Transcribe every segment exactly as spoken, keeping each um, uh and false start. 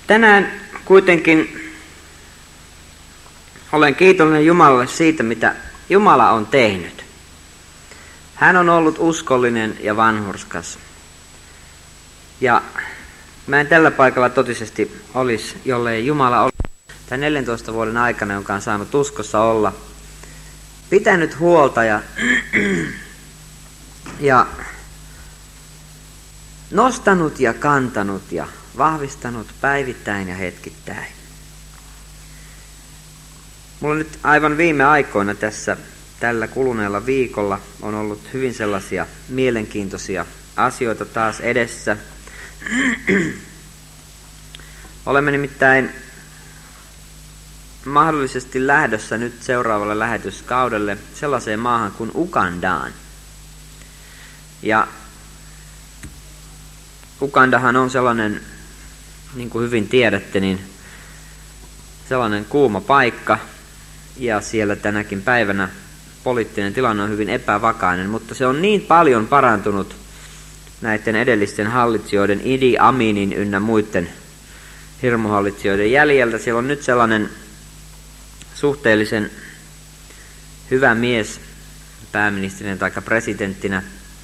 Tänään kuitenkin olen kiitollinen Jumalalle siitä, mitä Jumala on tehnyt. Hän on ollut uskollinen ja vanhurskas. Ja mä en tällä paikalla totisesti olisi, jollei Jumala olisi tämän neljäntoista vuoden aikana, jonka on saanut uskossa olla, pitänyt huolta ja, ja nostanut ja kantanut ja vahvistanut päivittäin ja hetkittäin. Mulla nyt aivan viime aikoina tässä tällä kuluneella viikolla on ollut hyvin sellaisia mielenkiintoisia asioita taas edessä. Olemme nimittäin mahdollisesti lähdössä nyt seuraavalle lähetyskaudelle sellaiseen maahan kuin Ugandaan. Ja Ugandahan on sellainen, niin kuin hyvin tiedätte, niin sellainen kuuma paikka. Ja siellä tänäkin päivänä poliittinen tilanne on hyvin epävakainen, mutta se on niin paljon parantunut näiden edellisten hallitsijoiden, Idi Aminin ynnä muiden hirmuhallitsijoiden jäljeltä. Siellä on nyt sellainen suhteellisen hyvä mies pääministerinä tai presidenttinä.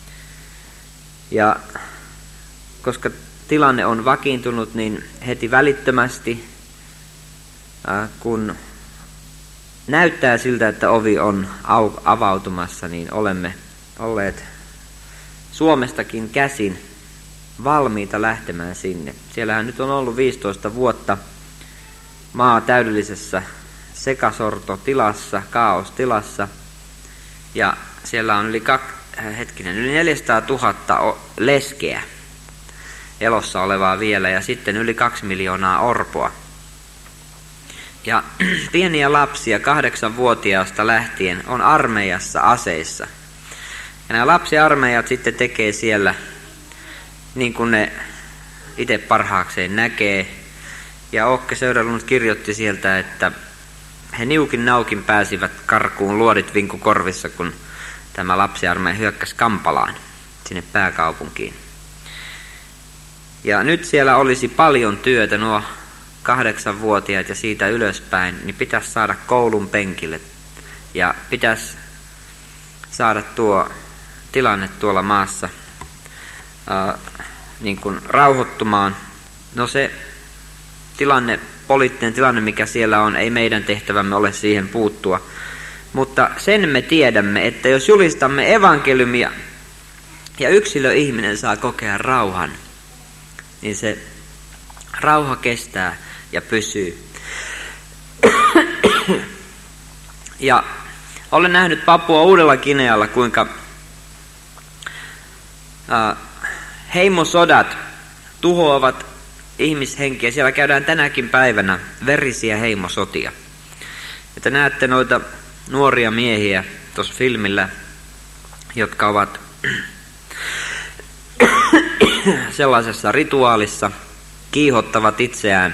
Ja koska tilanne on vakiintunut, niin heti välittömästi, kun näyttää siltä, että ovi on avautumassa, niin olemme olleet Suomestakin käsin valmiita lähtemään sinne. Siellähän nyt on ollut viisitoista vuotta maa täydellisessä sekasortotilassa, kaostilassa. Ja siellä on yli, kak, hetkinen, yli neljäsataatuhatta leskeä elossa olevaa vielä ja sitten yli kaksi miljoonaa orpoa. Ja pieniä lapsia kahdeksanvuotiaasta lähtien on armeijassa aseissa. Ja nämä lapsiarmeijat sitten tekee siellä niin kuin ne itse parhaakseen näkee. Ja Åke Söderlund kirjoitti sieltä, että he niukin naukin pääsivät karkuun luodit vinku korvissa, kun tämä lapsiarmeija hyökkäsi Kampalaan, sinne pääkaupunkiin. Ja nyt siellä olisi paljon työtä, nuo kahdeksanvuotiaat ja siitä ylöspäin, niin pitäisi saada koulun penkille ja pitäisi saada tuo tilanne tuolla maassa ää, niin kuin rauhoittumaan. No se tilanne, poliittinen tilanne, mikä siellä on, ei meidän tehtävämme ole siihen puuttua. Mutta sen me tiedämme, että jos julistamme evankeliumia ja yksilöihminen saa kokea rauhan, niin se rauha kestää ja pysyy. Ja olen nähnyt Papua Uudella Ginealla, kuinka äh, heimosodat tuhoavat ihmishenkiä. Siellä käydään tänäkin päivänä verisiä heimosotia. Että näette noita nuoria miehiä tuossa filmillä, jotka ovat sellaisessa rituaalissa, kiihottavat itseään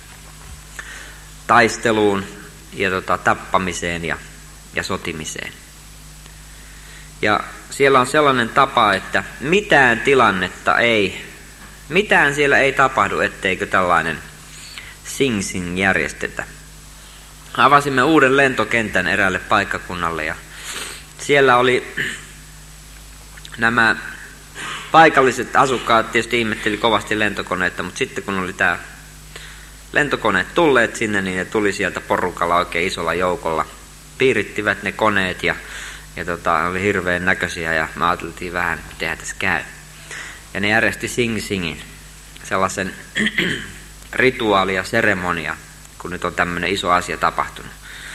taisteluun ja tota, tappamiseen ja, ja sotimiseen. Ja siellä on sellainen tapa, että mitään tilannetta ei, mitään siellä ei tapahdu, etteikö tällainen Sing Sing järjestetä. Avasimme uuden lentokentän eräälle paikkakunnalle ja siellä oli nämä paikalliset asukkaat tietysti ihmetteli kovasti lentokoneita, mutta sitten kun oli tämä lentokoneet tulleet sinne, niin ne tuli sieltä porukalla oikein isolla joukolla. Piirittivät ne koneet ja, ja tota, oli hirveän näköisiä ja me ajateltiin vähän, että miten tässä käy. Ja ne järjesti Sing Singin, sellaisen rituaali ja seremonia, kun nyt on tämmöinen iso asia tapahtunut.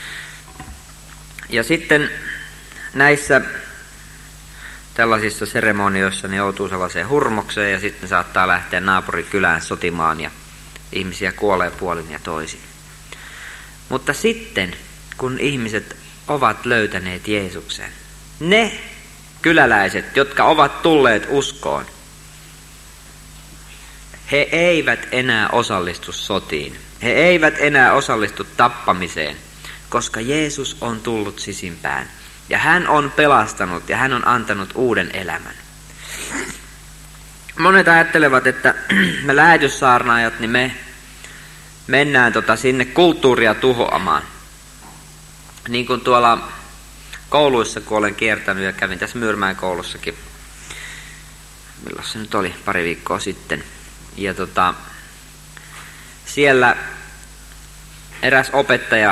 Ja sitten näissä tällaisissa seremonioissa ne joutuu sellaiseen hurmokseen ja sitten saattaa lähteä naapurikylään sotimaan ja ihmisiä kuolee puolin ja toisin. Mutta sitten, kun ihmiset ovat löytäneet Jeesuksen, ne kyläläiset, jotka ovat tulleet uskoon, he eivät enää osallistu sotiin. He eivät enää osallistu tappamiseen, koska Jeesus on tullut sisimpään. Ja hän on pelastanut ja hän on antanut uuden elämän. Monet ajattelevat, että me lähetyssaarnaajat, niin me mennään tota sinne kulttuuria tuhoamaan. Niin kuin tuolla kouluissa, kun olen kiertänyt ja kävin tässä Myyrmäen koulussakin, milloin se nyt oli, pari viikkoa sitten. Ja tota, siellä eräs opettaja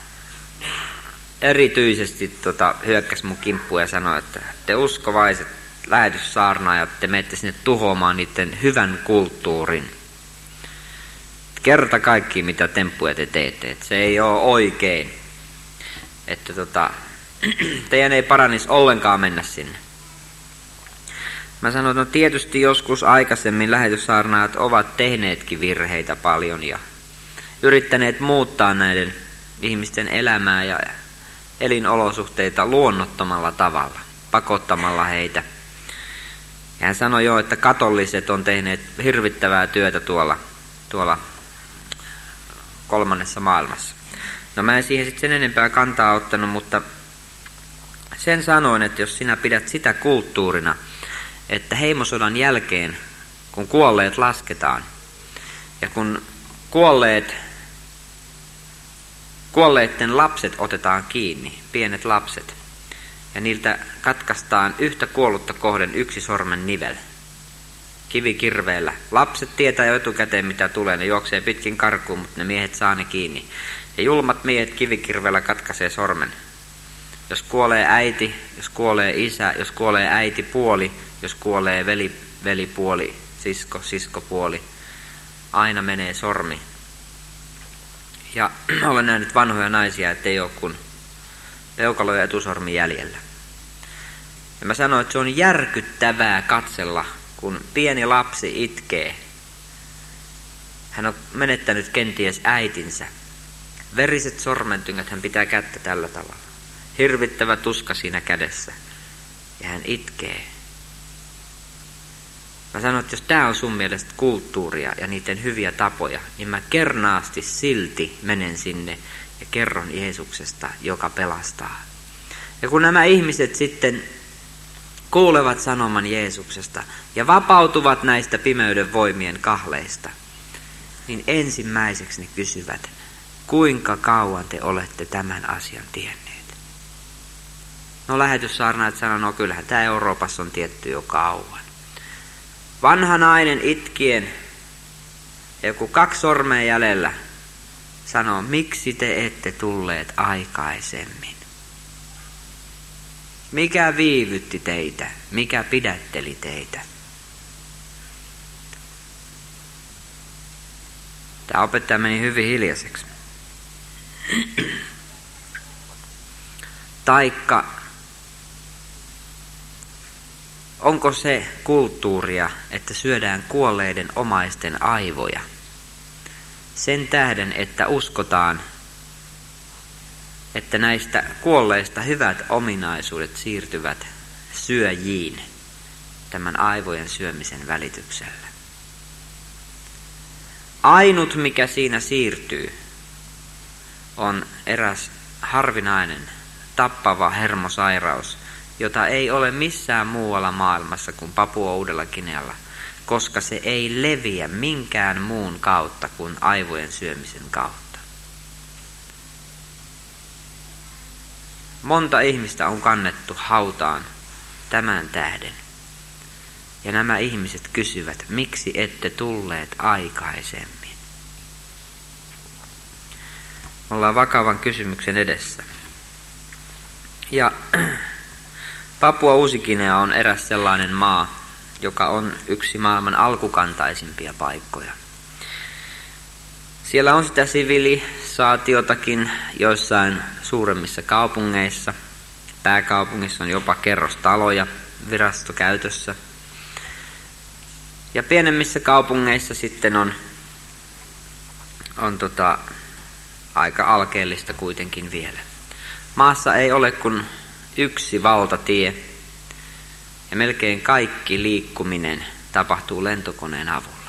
erityisesti tota, hyökkäsi mun kimppuun ja sanoi, että te uskovaiset lähetyssaarnaajat, te menette sinne tuhoamaan niiden hyvän kulttuurin. Kerta kaikki, mitä temppuja te teette, että se ei ole oikein. Että tota, teidän ei paranisi ollenkaan mennä sinne. Mä sanoin, että no tietysti joskus aikaisemmin lähetyssaarnaajat ovat tehneetkin virheitä paljon ja yrittäneet muuttaa näiden ihmisten elämää ja elinolosuhteita luonnottomalla tavalla, pakottamalla heitä. Ja hän sanoi jo, että katoliset on tehneet hirvittävää työtä tuolla, tuolla kolmannessa maailmassa. No mä en siihen sitten sen enempää kantaa ottanut, mutta sen sanoin, että jos sinä pidät sitä kulttuurina, että heimosodan jälkeen, kun kuolleet lasketaan, ja kun kuolleet, kuolleiden lapset otetaan kiinni, pienet lapset, ja niiltä katkaistaan yhtä kuollutta kohden yksi sormen nivel, kivikirveellä. Lapset tietää jo etukäteen, mitä tulee, ne juoksee pitkin karkuun, mutta ne miehet saa ne kiinni. Ja julmat miehet kivikirveellä katkaisee sormen. Jos kuolee äiti, jos kuolee isä, jos kuolee äitipuoli, jos kuolee veli, velipuoli, sisko, siskopuoli, aina menee sormi. Ja olen nähnyt vanhoja naisia, ettei ole kuin peukalo ja etusormi jäljellä. Ja mä sanoin, että se on järkyttävää katsella, kun pieni lapsi itkee. Hän on menettänyt kenties äitinsä. Veriset sormentyngät, hän pitää kättä tällä tavalla. Hirvittävä tuska siinä kädessä. Ja hän itkee. Mä sanoin, että jos tää on sun mielestä kulttuuria ja niiden hyviä tapoja, niin mä kernaasti silti menen sinne ja kerron Jeesuksesta, joka pelastaa. Ja kun nämä ihmiset sitten kuulevat sanoman Jeesuksesta ja vapautuvat näistä pimeyden voimien kahleista, niin ensimmäiseksi ne kysyvät, kuinka kauan te olette tämän asian tienneet? No lähetyssaarnaajat sanoo, no kyllähän tämä Euroopassa on tietty jo kauan. Vanha nainen itkien, joku kaksi sormea jäljellä, sanoo, miksi te ette tulleet aikaisemmin? Mikä viivytti teitä? Mikä pidätteli teitä? Tämä opettaja meni hyvin hiljaiseksi. Taikka onko se kulttuuria, että syödään kuolleiden omaisten aivoja? Sen tähden, että uskotaan, että näistä kuolleista hyvät ominaisuudet siirtyvät syöjiin tämän aivojen syömisen välityksellä. Ainut, mikä siinä siirtyy, on eräs harvinainen, tappava hermosairaus, jota ei ole missään muualla maailmassa kuin Papua Uudella Guinealla, koska se ei leviä minkään muun kautta kuin aivojen syömisen kautta. Monta ihmistä on kannettu hautaan tämän tähden. Ja nämä ihmiset kysyvät, miksi ette tulleet aikaisemmin? Ollaan vakavan kysymyksen edessä. Ja Papua Uusi-Guinea on eräs sellainen maa, joka on yksi maailman alkukantaisimpia paikkoja. Siellä on sitä sivilisaatiotakin joissain suuremmissa kaupungeissa. Pääkaupungissa on jopa kerrostaloja virastokäytössä. Ja pienemmissä kaupungeissa sitten on, on tota, aika alkeellista kuitenkin vielä. Maassa ei ole kuin yksi valtatie ja melkein kaikki liikkuminen tapahtuu lentokoneen avulla.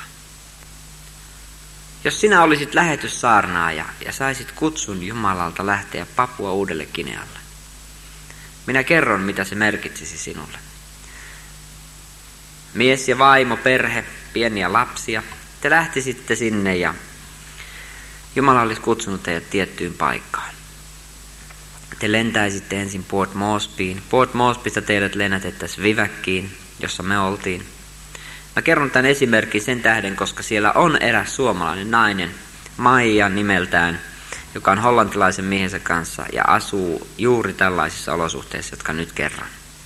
Jos sinä olisit lähetyssaarnaaja ja saisit kutsun Jumalalta lähteä Papua Uudelle Guinealle, minä kerron, mitä se merkitsisi sinulle. Mies ja vaimo, perhe, pieniä lapsia, te lähtisitte sinne ja Jumala olisi kutsunut teidät tiettyyn paikkaan. Te lentäisitte ensin Port Moresbyin. Port Moresbystä teidät lennätettäisiin Vivekkiin, jossa me oltiin. Mä kerron tämän esimerkin sen tähden, koska siellä on eräs suomalainen nainen, Maija nimeltään, joka on hollantilaisen miehensä kanssa ja asuu juuri tällaisissa olosuhteissa, jotka nyt kerron.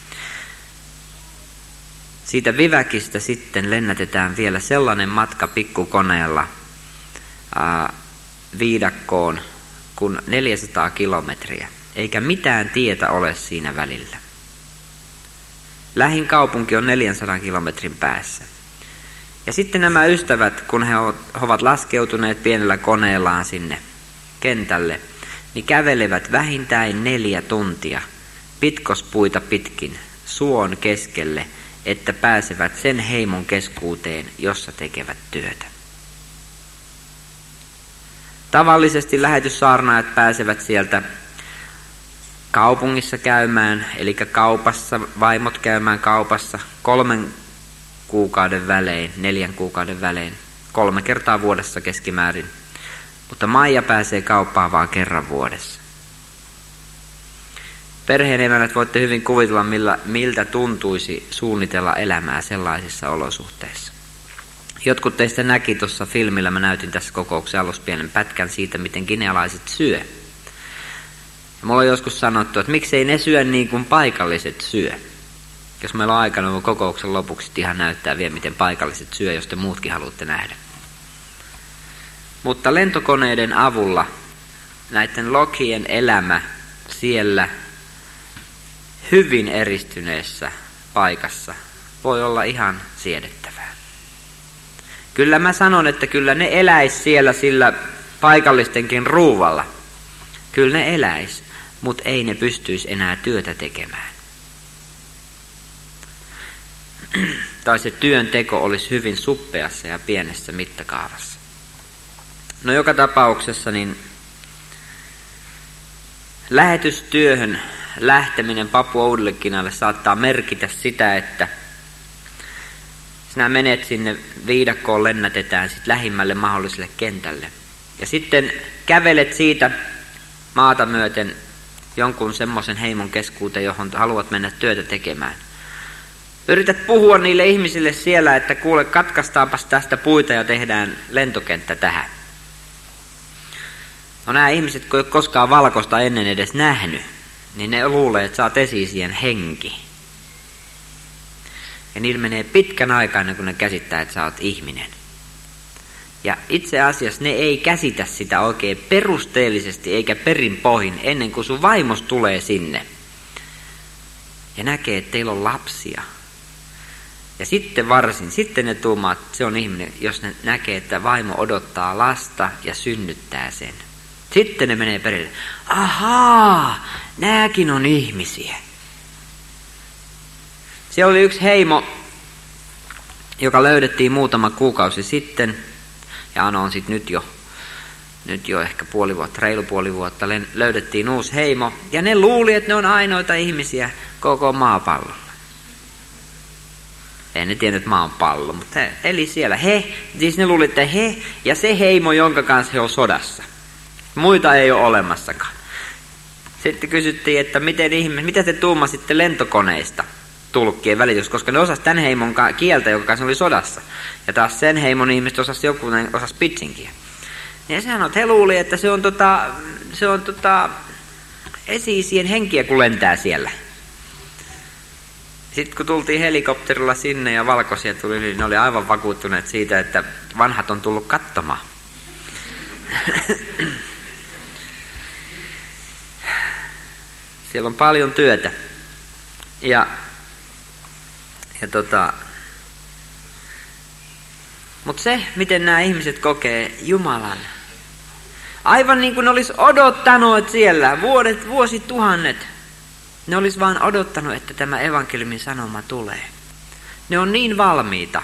Siitä Vivekistä sitten lennätetään vielä sellainen matka pikkukoneella ää, viidakkoon kuin neljäsataa kilometriä, eikä mitään tietä ole siinä välillä. Lähin kaupunki on neljänsadan kilometrin päässä. Ja sitten nämä ystävät, kun he ovat laskeutuneet pienellä koneellaan sinne kentälle, niin kävelevät vähintään neljä tuntia pitkospuita pitkin suon keskelle, että pääsevät sen heimon keskuuteen, jossa tekevät työtä. Tavallisesti lähetyssaarnaajat pääsevät sieltä kaupungissa käymään, eli kaupassa, vaimot käymään kaupassa kolmen kuukauden välein, neljän kuukauden välein, kolme kertaa vuodessa keskimäärin. Mutta Maija pääsee kauppaan vaan kerran vuodessa. Perheenemännät voitte hyvin kuvitella, millä, miltä tuntuisi suunnitella elämää sellaisissa olosuhteissa. Jotkut teistä näki tuossa filmillä, mä näytin tässä kokouksen alussa pienen pätkän siitä, miten ginealaiset syö. Ja mulla on joskus sanottu, että miksei ne syö niin kuin paikalliset syö. Jos meillä on aikana, niin kokouksen lopuksi ihan näyttää vielä, miten paikalliset syö, jos te muutkin haluatte nähdä. Mutta lentokoneiden avulla näiden lokien elämä siellä hyvin eristyneessä paikassa voi olla ihan siedettävää. Kyllä mä sanon, että kyllä ne eläis siellä sillä paikallistenkin ruuvalla. Kyllä ne eläis, mutta ei ne pystyisi enää työtä tekemään. Tai se työnteko olisi hyvin suppeassa ja pienessä mittakaavassa. No joka tapauksessa niin lähetystyöhön lähteminen Papua-Uudelle-Guinealle saattaa merkitä sitä, että sinä menet sinne viidakkoon, lennätetään sit lähimmälle mahdolliselle kentälle. Ja sitten kävelet siitä maata myöten jonkun semmoisen heimon keskuuteen, johon haluat mennä työtä tekemään. Yrität puhua niille ihmisille siellä, että kuule, katkaistaanpas tästä puita ja tehdään lentokenttä tähän. No nämä ihmiset, kun ei ole koskaan valkoista ennen edes nähnyt, niin ne luulee, että sä oot esi-isien henki. Ja niillä menee pitkän aikaa ennen kuin ne käsittää, että sä oot ihminen. Ja itse asiassa ne ei käsitä sitä oikein perusteellisesti eikä perin pohjin ennen kuin sun vaimos tulee sinne. Ja näkee, että teillä on lapsia. Ja sitten varsin, sitten ne tuumaa, että se on ihminen, jos ne näkee, että vaimo odottaa lasta ja synnyttää sen. Sitten ne menee perille. Ahaa, nääkin on ihmisiä. Siellä oli yksi heimo, joka löydettiin muutama kuukausi sitten. Ja Ano on sitten nyt jo, nyt jo ehkä puoli vuotta, reilu puoli vuotta, löydettiin uusi heimo. Ja ne luuli, että ne on ainoita ihmisiä koko maapallolla. En ne tiennyt, että maa on pallo, mutta he eli siellä. He, siis ne luuli, että he ja se heimo, jonka kanssa he on sodassa. Muita ei ole olemassakaan. Sitten kysyttiin, että miten ihme, mitä te tuumasitte lentokoneista tulkkien välitys, koska ne osasi tämän heimon kieltä, joka kanssa oli sodassa. Ja taas sen heimon ihmiset osasi joku, ne osasi pitsinkiä. Ja se sanoi, että he luuli, että se on, tota, se on tota, esi-isien henkiä, kun lentää siellä. Sitten kun tultiin helikopterilla sinne ja valkoisia tuli, niin ne oli aivan vakuuttuneet siitä, että vanhat on tullut katsomaan. Siellä on paljon työtä. Ja, ja tota, mutta se, miten nämä ihmiset kokee Jumalan. Aivan niin kuin ne olisi odottanut siellä vuodet, vuosituhannet. Ne olisi vaan odottanut, että tämä evankeliumin sanoma tulee. Ne on niin valmiita.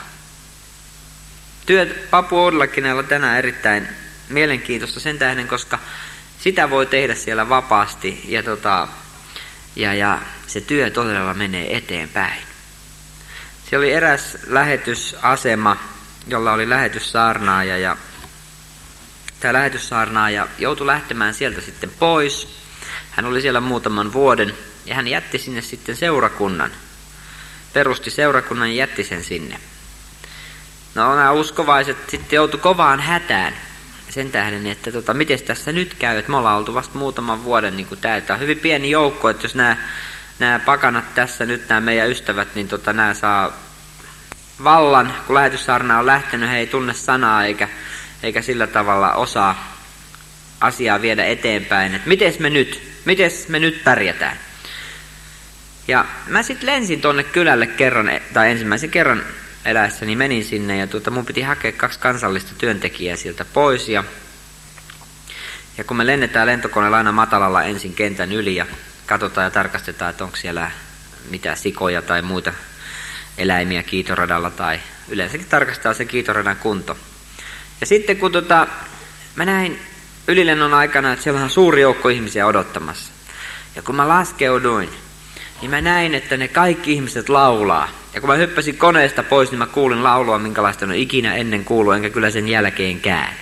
Työt Papua-Uudella-Guinealla on tänään erittäin mielenkiintoista sen tähden, koska sitä voi tehdä siellä vapaasti ja, tota, ja, ja se työ todella menee eteenpäin. Siellä oli eräs lähetysasema, jolla oli lähetyssaarnaaja ja tämä lähetyssaarnaaja joutui lähtemään sieltä sitten pois. Hän oli siellä muutaman vuoden ja hän jätti sinne sitten seurakunnan. Perusti seurakunnan ja jätti sen sinne. No nämä uskovaiset sitten joutui kovaan hätään sen tähden, että tota, miten tässä nyt käy, että me ollaan oltu vasta muutaman vuoden niin kuin tämä. Tämä on hyvin pieni joukko, että jos nämä, nämä pakanat tässä nyt, nämä meidän ystävät, niin tota, nämä saa vallan, kun lähetyssaarna on lähtenyt, he ei tunne sanaa eikä, eikä sillä tavalla osaa asiaa viedä eteenpäin, että mites me nyt, mites me nyt pärjätään. Ja mä sitten lensin tonne kylälle kerran, tai ensimmäisen kerran eläessäni menin sinne, ja tuota, mun piti hakea kaksi kansallista työntekijää sieltä pois, ja, ja kun me lennetään lentokoneella aina matalalla ensin kentän yli, ja katsotaan ja tarkastetaan, että onko siellä mitä sikoja tai muita eläimiä kiitoradalla, tai yleensäkin tarkastetaan se kiitoradan kunto. Ja sitten kun tota, mä näin ylilennon aikana, että siellä on suuri joukko ihmisiä odottamassa, ja kun mä laskeuduin, niin mä näin, että ne kaikki ihmiset laulaa. Ja kun mä hyppäsin koneesta pois, niin mä kuulin laulua, minkälaista en ole ikinä ennen kuullut, enkä kyllä sen jälkeenkään.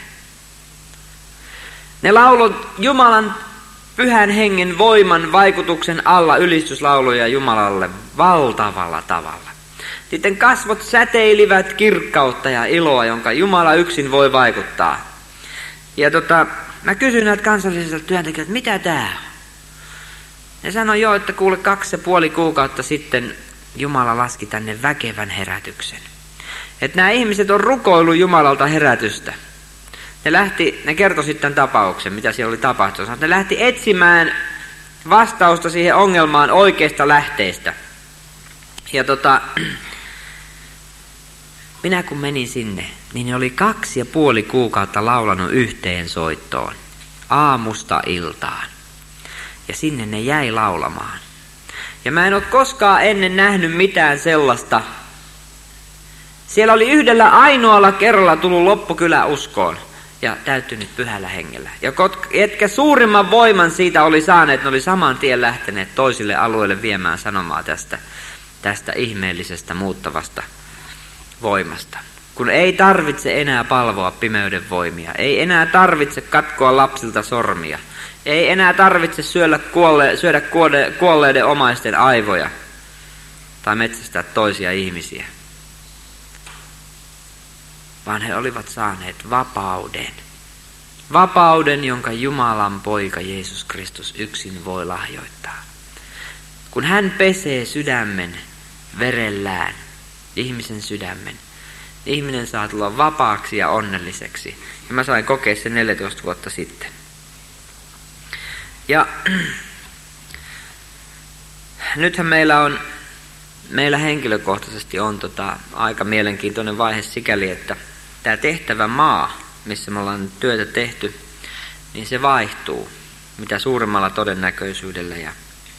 Ne laulot Jumalan pyhän hengen voiman vaikutuksen alla ylistyslauluja Jumalalle valtavalla tavalla. Sitten kasvot säteilivät kirkkautta ja iloa, jonka Jumala yksin voi vaikuttaa. Ja tota, mä kysyin näiltä kansallisilta työntekijöiltä, mitä tää on? Ne sanoi jo, että kuule kaksi ja puoli kuukautta sitten Jumala laski tänne väkevän herätyksen. Että nämä ihmiset on rukoillut Jumalalta herätystä. Ne lähti, ne kertoi sitten tapauksen, mitä siellä oli tapahtunut. Ne lähti etsimään vastausta siihen ongelmaan oikeasta lähteestä. Ja tota, minä kun menin sinne, niin ne oli kaksi ja puoli kuukautta laulanut yhteen soittoon. Aamusta iltaan. Ja sinne ne jäi laulamaan. Ja mä en ole koskaan ennen nähnyt mitään sellaista. Siellä oli yhdellä ainoalla kerralla tullut loppukylä uskoon ja täyttynyt pyhällä hengellä. Ja ketkä suurimman voiman siitä oli saaneet, ne oli saman tien lähteneet toisille alueille viemään sanomaa tästä, tästä ihmeellisestä muuttavasta voimasta. Kun ei tarvitse enää palvoa pimeyden voimia, ei enää tarvitse katkoa lapsilta sormia, ei enää tarvitse syödä, kuolle, syödä kuole, kuolleiden omaisten aivoja tai metsästää toisia ihmisiä, vaan he olivat saaneet vapauden. Vapauden, jonka Jumalan poika Jeesus Kristus yksin voi lahjoittaa. Kun hän pesee sydämen verellään, ihmisen sydämen, ihminen saa tulla vapaaksi ja onnelliseksi. Ja mä sain kokea sen neljätoista vuotta sitten. Ja nythän meillä on, meillä henkilökohtaisesti on tota aika mielenkiintoinen vaihe sikäli, että tämä tehtävä maa, missä me ollaan työtä tehty, niin se vaihtuu mitä suurimmalla todennäköisyydellä. Ja,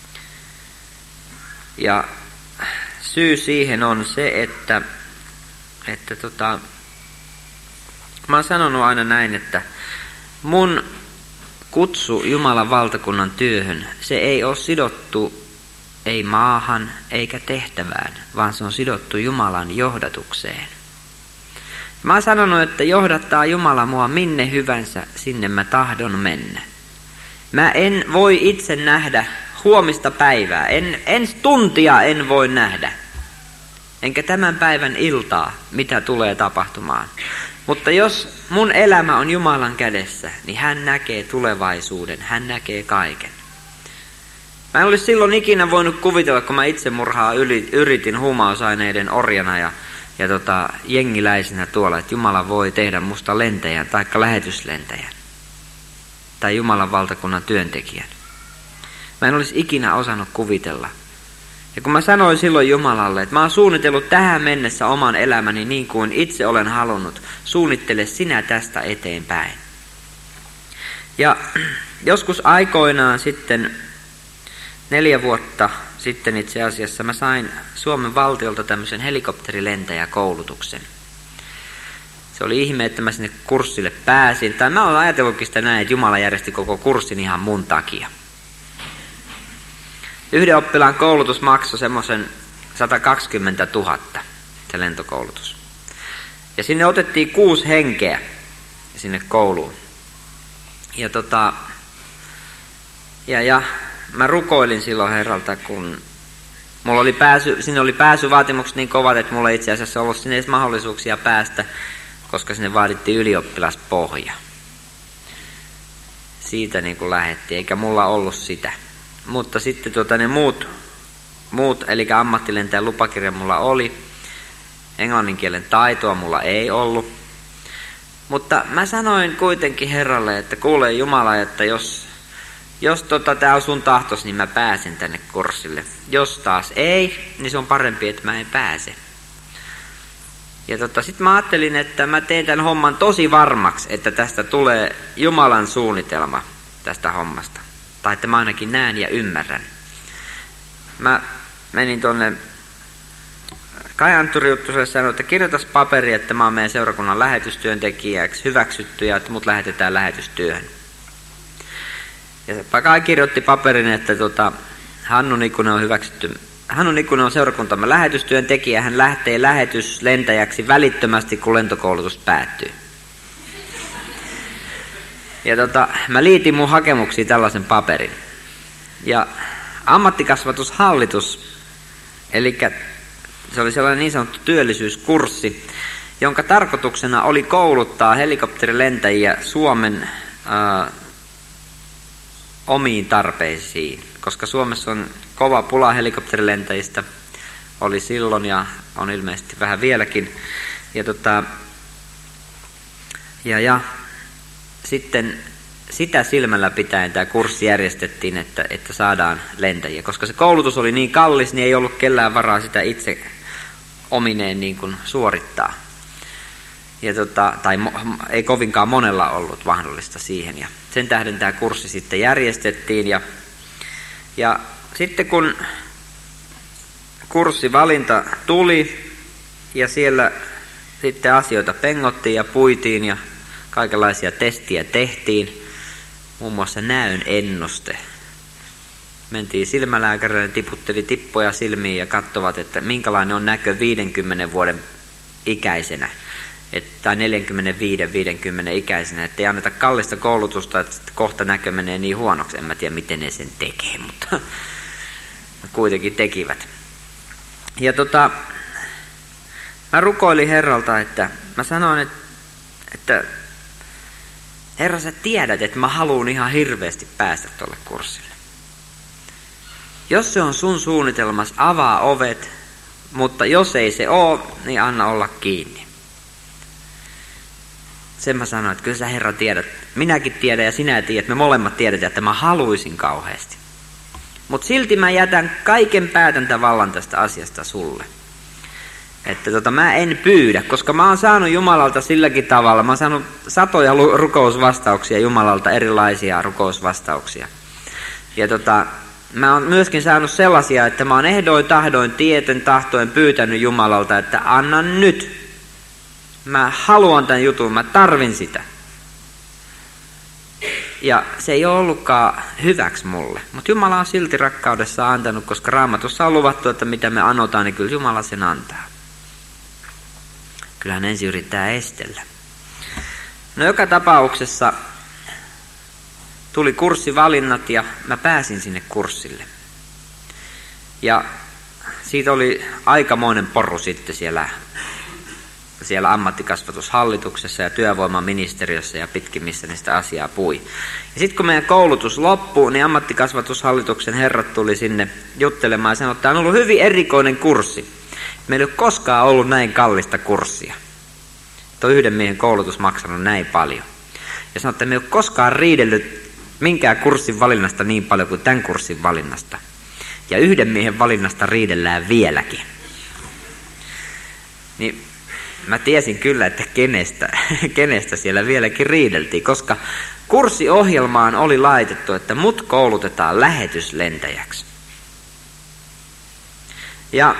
ja syy siihen on se, että, että tota, mä oon sanonut aina näin, että mun kutsu Jumalan valtakunnan työhön, se ei ole sidottu ei maahan eikä tehtävään, vaan se on sidottu Jumalan johdatukseen. Mä oon sanonut, että johdattaa Jumala mua minne hyvänsä, sinne mä tahdon mennä. Mä en voi itse nähdä huomista päivää, en, ensi tuntia en voi nähdä, enkä tämän päivän iltaa, mitä tulee tapahtumaan. Mutta jos mun elämä on Jumalan kädessä, niin hän näkee tulevaisuuden, hän näkee kaiken. Mä en olisi silloin ikinä voinut kuvitella, kun mä itsemurhaa yritin huumausaineiden orjana ja, ja tota, jengiläisenä tuolla, että Jumala voi tehdä musta lentäjän tai lähetyslentäjän tai Jumalan valtakunnan työntekijän. Mä en olisi ikinä osannut kuvitella. Ja kun mä sanoin silloin Jumalalle, että mä oon suunnitellut tähän mennessä oman elämäni niin kuin itse olen halunnut, suunnittele sinä tästä eteenpäin. Ja joskus aikoinaan sitten, neljä vuotta sitten itse asiassa, mä sain Suomen valtiolta tämmöisen helikopterilentäjäkoulutuksen. Se oli ihme, että mä sinne kurssille pääsin. Tai mä olen ajatellutkin sitä näin, että Jumala järjesti koko kurssin ihan mun takia. Yhden oppilaan koulutus maksoi semmoisen sata kaksikymmentätuhatta, se lentokoulutus. Ja sinne otettiin kuusi henkeä sinne kouluun. Ja, tota, ja, ja mä rukoilin silloin Herralta, kun mulla oli pääsy, sinne oli pääsyvaatimukset niin kovat, että mulla ei itse asiassa ollut sinne edes mahdollisuuksia päästä, koska sinne vaadittiin ylioppilaspohja. Siitä niin kuin lähdettiin, eikä mulla ollut sitä. Mutta sitten tuota, ne muut, muut, eli ammattilentäjän lupakirja mulla oli, englannin kielen taitoa mulla ei ollut. Mutta mä sanoin kuitenkin Herralle, että kuule Jumala, että jos, jos tota, tää on sun tahtos, niin mä pääsen tänne kurssille. Jos taas ei, niin se on parempi, että mä en pääse. Ja tota, sitten mä ajattelin, että mä teen tämän homman tosi varmaksi, että tästä tulee Jumalan suunnitelma tästä hommasta. Tai että mä ainakin näen ja ymmärrän. Mä menin tuonne Kai Antturi Juttuselle sanoin, että kirjoitas paperi, että mä oon meidän seurakunnan lähetystyöntekijäksi hyväksytty ja että mut lähetetään lähetystyöhön. Ja Kai kirjoitti paperin, että tota, Hannu Nikkunen on hyväksytty. Hannu Nikkunen on seurakuntamme lähetystyöntekijä. Hän lähtee lähetyslentäjäksi välittömästi, kun lentokoulutus päättyy. Ja tota, mä liitin mun hakemuksiin tällaisen paperin. Ja ammattikasvatushallitus, eli se oli sellainen niin sanottu työllisyyskurssi, jonka tarkoituksena oli kouluttaa helikopterilentäjiä Suomen ää, omiin tarpeisiin, koska Suomessa on kova pula helikopterilentäjistä, oli silloin ja on ilmeisesti vähän vieläkin. Ja, tota, ja, ja sitten sitä silmällä pitäen tämä kurssi järjestettiin, että, että saadaan lentäjiä. Koska se koulutus oli niin kallis, niin ei ollut kellään varaa sitä itse omineen niin kuin suorittaa. Ja tota, tai mo, ei kovinkaan monella ollut mahdollista siihen. Ja sen tähden tämä kurssi sitten järjestettiin. Ja, ja sitten kun kurssivalinta tuli ja siellä sitten asioita pengottiin ja puitiin ja kaikenlaisia testiä tehtiin, muun muassa näön ennuste. Mentiin silmälääkärille, tiputteli tippoja silmiin ja katsovat, että minkälainen on näkö viidenkymmenen vuoden ikäisenä. Et, tai neljäkymmentäviisi viisikymmentä ikäisenä, ettei anneta kallista koulutusta, että kohta näkö menee niin huonoksi. En mä tiedä, miten ne sen tekee, mutta kuitenkin tekivät. Ja tota, mä rukoilin Herralta, että mä sanoin, että, että Herra, sä tiedät, että mä haluun ihan hirveästi päästä tuolle kurssille. Jos se on sun suunnitelmas, avaa ovet, mutta jos ei se ole, niin anna olla kiinni. Sen mä sanoin, että kyllä sä Herra tiedät, minäkin tiedän ja sinä tiedät, me molemmat tiedetään, että mä haluaisin kauheasti. Mutta silti mä jätän kaiken päätäntävallan tästä asiasta sulle. Että tota, mä en pyydä, koska mä oon saanut Jumalalta silläkin tavalla, mä oon saanut satoja rukousvastauksia Jumalalta, erilaisia rukousvastauksia. Ja tota, mä oon myöskin saanut sellaisia, että mä oon ehdoin tahdoin, tieten tahtoin pyytänyt Jumalalta, että anna nyt. Mä haluan tämän jutun, mä tarvin sitä. Ja se ei ole ollutkaan hyväksi mulle. Mutta Jumala on silti rakkaudessa antanut, koska Raamatussa on luvattu, että mitä me anotaan, niin kyllä Jumala sen antaa. Kyllähän ensin yrittää estellä. No joka tapauksessa tuli kurssivalinnat ja mä pääsin sinne kurssille. Ja siitä oli aikamoinen poru sitten siellä, siellä ammattikasvatushallituksessa ja työvoimaministeriössä ja pitkin, missä niistä asiaa pui. Ja sitten kun meidän koulutus loppui, niin ammattikasvatushallituksen herrat tuli sinne juttelemaan ja sanoi, että tämä on ollut hyvin erikoinen kurssi. Meillä ei ole koskaan ollut näin kallista kurssia. Tuo yhden miehen koulutus maksanut näin paljon. Ja sanoi, että me ei ole koskaan riidellyt minkään kurssin valinnasta niin paljon kuin tämän kurssin valinnasta. Ja yhden miehen valinnasta riidellään vieläkin. Niin mä tiesin kyllä, että kenestä, kenestä siellä vieläkin riideltiin, koska kurssiohjelmaan oli laitettu, että mut koulutetaan lähetyslentäjäksi. Ja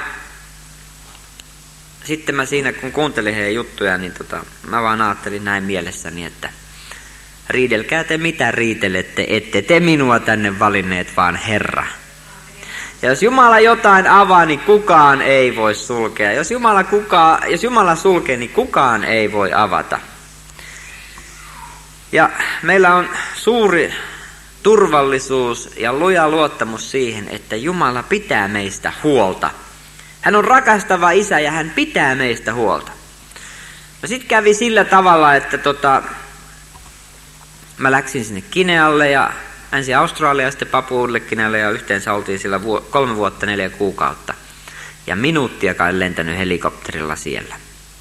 sitten mä siinä, kun kuuntelin heidän juttuja, niin tota, mä vaan ajattelin näin mielessäni, että riidelkää te mitä riitelette, ette te minua tänne valinneet, vaan Herra. Ja jos Jumala jotain avaa, niin kukaan ei voi sulkea. Jos Jumala, kuka, jos Jumala sulkee, niin kukaan ei voi avata. Ja meillä on suuri turvallisuus ja luja luottamus siihen, että Jumala pitää meistä huolta. Hän on rakastava isä ja hän pitää meistä huolta. No sit kävi sillä tavalla, että tota, mä läksin sinne Kinealle ja ensin Australiaan ja sitten Papua Kinealle ja yhteensä oltiin sillä vu- kolme vuotta neljä kuukautta. Ja minuuttiakaan en lentänyt helikopterilla siellä.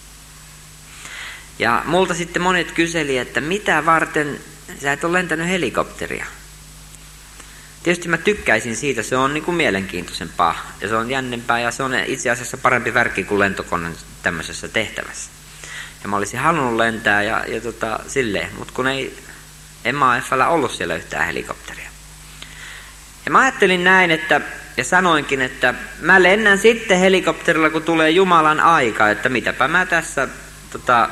Ja multa sitten monet kyseli, että mitä varten sä et ole lentänyt helikopteria. Tietysti mä tykkäisin siitä, se on niin kuin mielenkiintoisempaa ja se on jännempää ja se on itse asiassa parempi värkki kuin lentokone tämmöisessä tehtävässä. Ja mä olisin halunnut lentää ja, ja tota, silleen, mutta kun ei M A F:llä ollut siellä yhtään helikopteria. Ja mä ajattelin näin, että, ja sanoinkin, että mä lennän sitten helikopterilla, kun tulee Jumalan aika, että mitäpä mä tässä tota,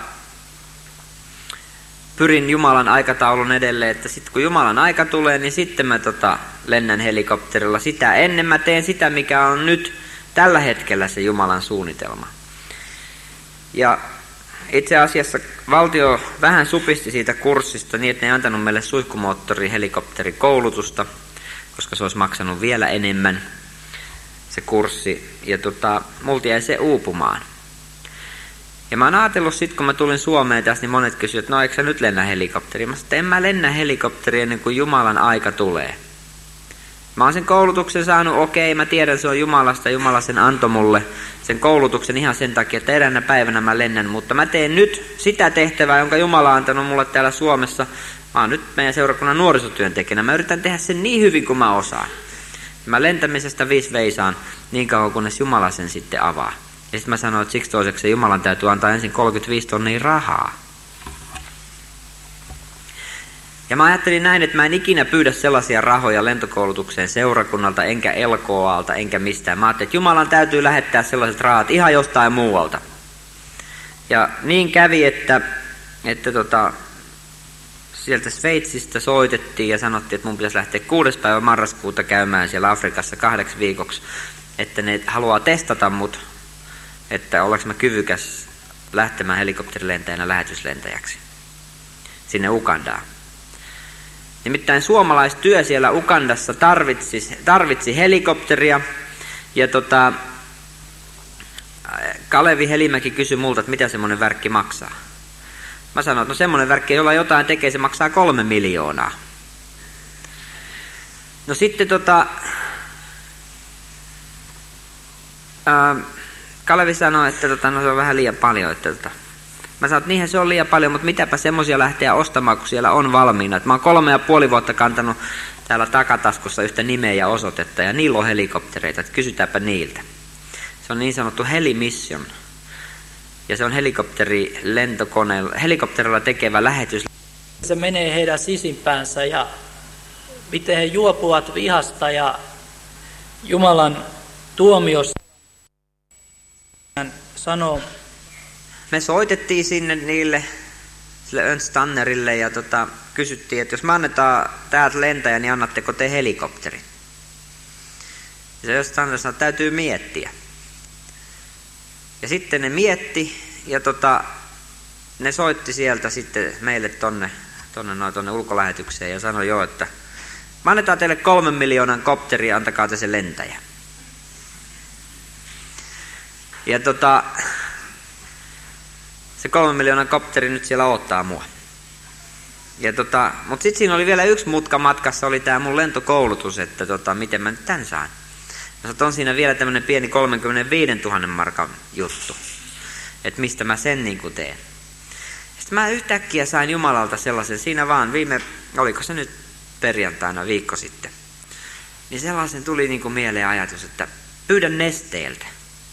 pyrin Jumalan aikataulun edelleen, että sitten kun Jumalan aika tulee, niin sitten mä tota, lennän helikopterilla. Sitä ennen mä teen sitä, mikä on nyt tällä hetkellä se Jumalan suunnitelma. Ja itse asiassa valtio vähän supisti siitä kurssista niin, että ne ei antanut meille suihkumoottori-helikopterikoulutusta, koska se olisi maksanut vielä enemmän se kurssi. Ja tota, multa jäi se uupumaan. Ja mä oon ajatellut sit, kun mä tulin Suomeen tässä, niin monet kysyivät, että no eikö sä nyt lennä helikopteriin? Mä sanoin, että en mä lennä helikopteriin ennen kuin Jumalan aika tulee. Mä oon sen koulutuksen saanut, okei, mä tiedän se on Jumalasta, Jumala sen antoi mulle sen koulutuksen ihan sen takia, että eräänä päivänä mä lennän, mutta mä teen nyt sitä tehtävää, jonka Jumala on antanut mulle täällä Suomessa. Mä oon nyt meidän seurakunnan nuorisotyöntekijänä, mä yritän tehdä sen niin hyvin kuin mä osaan. Mä lentämisestä viis veisaan niin kauan, kunnes Jumala sen sitten avaa. Ja sitten mä sanoin, että siksi toiseksi Jumalan täytyy antaa ensin kolmekymmentäviisi tonnia rahaa. Ja mä ajattelin näin, että mä en ikinä pyydä sellaisia rahoja lentokoulutukseen seurakunnalta, enkä L K A:lta, enkä mistään. Mä ajattelin, että Jumalan täytyy lähettää sellaiset rahat ihan jostain muualta. Ja niin kävi, että, että tota, sieltä Sveitsistä soitettiin ja sanottiin, että mun pitäisi lähteä kuudes päivä marraskuuta käymään siellä Afrikassa kahdeksi viikoksi, että ne haluaa testata mut, että ollaanko mä kyvykäs lähtemään helikopterilentäjänä lähetyslentäjäksi sinne Ugandaan. Nimittäin suomalaistyö siellä Ugandassa tarvitsi, tarvitsi helikopteria ja tota, Kalevi Helimäki kysyi multa, että mitä semmoinen värkki maksaa. Mä sanoin, että no semmoinen värkki, jolla jotain tekee, se maksaa kolme miljoonaa. No sitten tota, ää, Kalevi sanoi, että tota, no se on vähän liian paljon. Että, tota, mä sanoin, että niinhän se on liian paljon, mutta mitäpä semmoisia lähteä ostamaan, kun siellä on valmiina. Et mä oon kolme ja puoli vuotta kantanut täällä takataskussa yhtä nimeä ja osoitetta, ja niillä on helikoptereita, että kysytäänpä niiltä. Se on niin sanottu helimission. Ja se on helikopteri lentokoneella, helikopterilla tekevä lähetys. Se menee heidän sisimpäänsä ja miten he juopuvat vihasta ja Jumalan tuomiosta. Hän sanoo. Me soitettiin sinne niille, sille Ernst Tannerille ja tota, kysyttiin, että jos me annetaan täältä lentäjä, niin annatteko te helikopterin? Ja se Ernst Tanner sanoi, että täytyy miettiä. Ja sitten ne mietti ja tota, ne soitti sieltä sitten meille tonne, tonne, no, tonne ulkolähetykseen ja sanoi joo, että me annetaan teille kolmen miljoonan kopteri ja antakaa te se lentäjä. Ja tota, se kolmen miljoonan kopteri nyt siellä odottaa mua. Ja tota, mutta sitten siinä oli vielä yksi mutka matkassa, oli tää mun lentokoulutus, että tota, miten mä nyt tän saan. No on siinä vielä tämmönen pieni kolmekymmentäviisituhatta markan juttu, että mistä mä sen niinku teen. Sitten mä yhtäkkiä sain Jumalalta sellaisen, siinä vaan viime, oliko se nyt perjantaina viikko sitten, niin sellaisen tuli niinku mieleen ajatus, että pyydän Nesteeltä.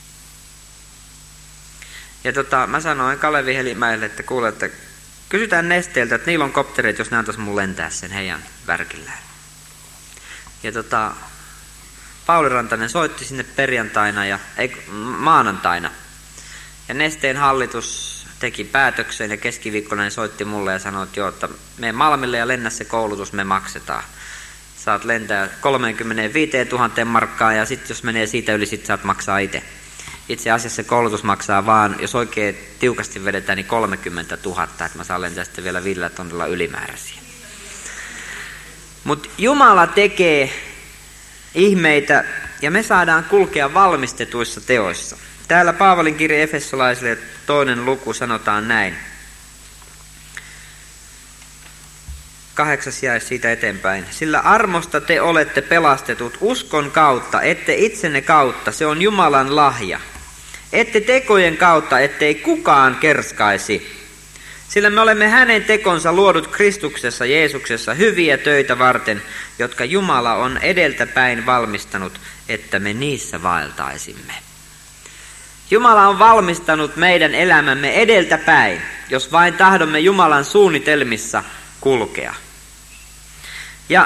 Ja tota, mä sanoin Kalevi Helimäelle, että kuule, että kysytään Nesteeltä, että niillä on koptereita, jos ne antais mun lentää sen heidän värkillään. Ja tota, Pauli Rantanen soitti sinne perjantaina ja ei, maanantaina. Ja Nesteen hallitus teki päätöksen ja keskiviikkona ne soitti mulle ja sanoi, että joo, että mene Malmille ja lennä se koulutus, me maksetaan. Saat lentää kolmekymmentäviisituhatta markkaa ja sitten jos menee siitä yli, sit saat maksaa itse. Itse asiassa se koulutus maksaa vaan, jos oikein tiukasti vedetään, niin kolmekymmentätuhatta, että mä saan lentää sitten vielä viidellä tonnilla ylimääräisiä. Mutta Jumala tekee ihmeitä ja me saadaan kulkea valmistetuissa teoissa. Täällä Paavalin kirje Efesolaisille toinen luku sanotaan näin. Kahdeksas jae siitä eteenpäin. Sillä armosta te olette pelastetut uskon kautta, ette itsenne kautta, se on Jumalan lahja. Ette tekojen kautta, ettei kukaan kerskaisi. Sillä me olemme hänen tekonsa luodut Kristuksessa Jeesuksessa hyviä töitä varten, jotka Jumala on edeltäpäin valmistanut, että me niissä vaeltaisimme. Jumala on valmistanut meidän elämämme edeltäpäin, jos vain tahdomme Jumalan suunnitelmissa kulkea. Ja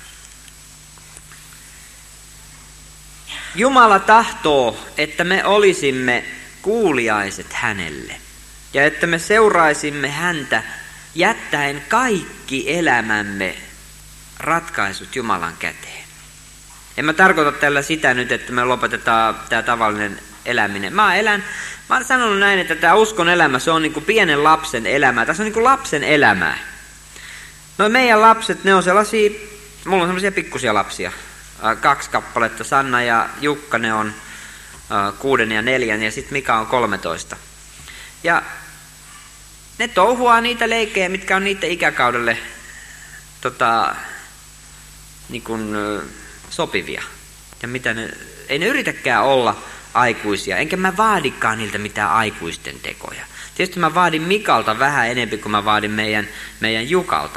Jumala tahtoo, että me olisimme kuuliaiset hänelle ja että me seuraisimme häntä jättäen kaikki elämämme ratkaisut Jumalan käteen. En mä tarkoita tällä sitä nyt, että me lopetetaan tämä tavallinen eläminen. Mä elän, mä oon sanonut näin, että tämä uskon elämä, se on niin kuin pienen lapsen elämää. Tässä on niin kuin lapsen elämää. No meidän lapset, ne on sellaisia, mulla on sellaisia pikkusia lapsia. Kaksi kappaletta, Sanna ja Jukka, ne on kuuden ja neljän, ja sitten Mika on kolmetoista. Ja ne touhuaa niitä leikkejä, mitkä on niiden ikäkaudelle tota, niin kuin, sopivia. Ja mitä ne, ei ne yritäkään olla aikuisia, enkä mä vaadikaan niiltä mitään aikuisten tekoja. Tietysti mä vaadin Mikalta vähän enemmän kuin mä vaadin meidän, meidän Jukalta.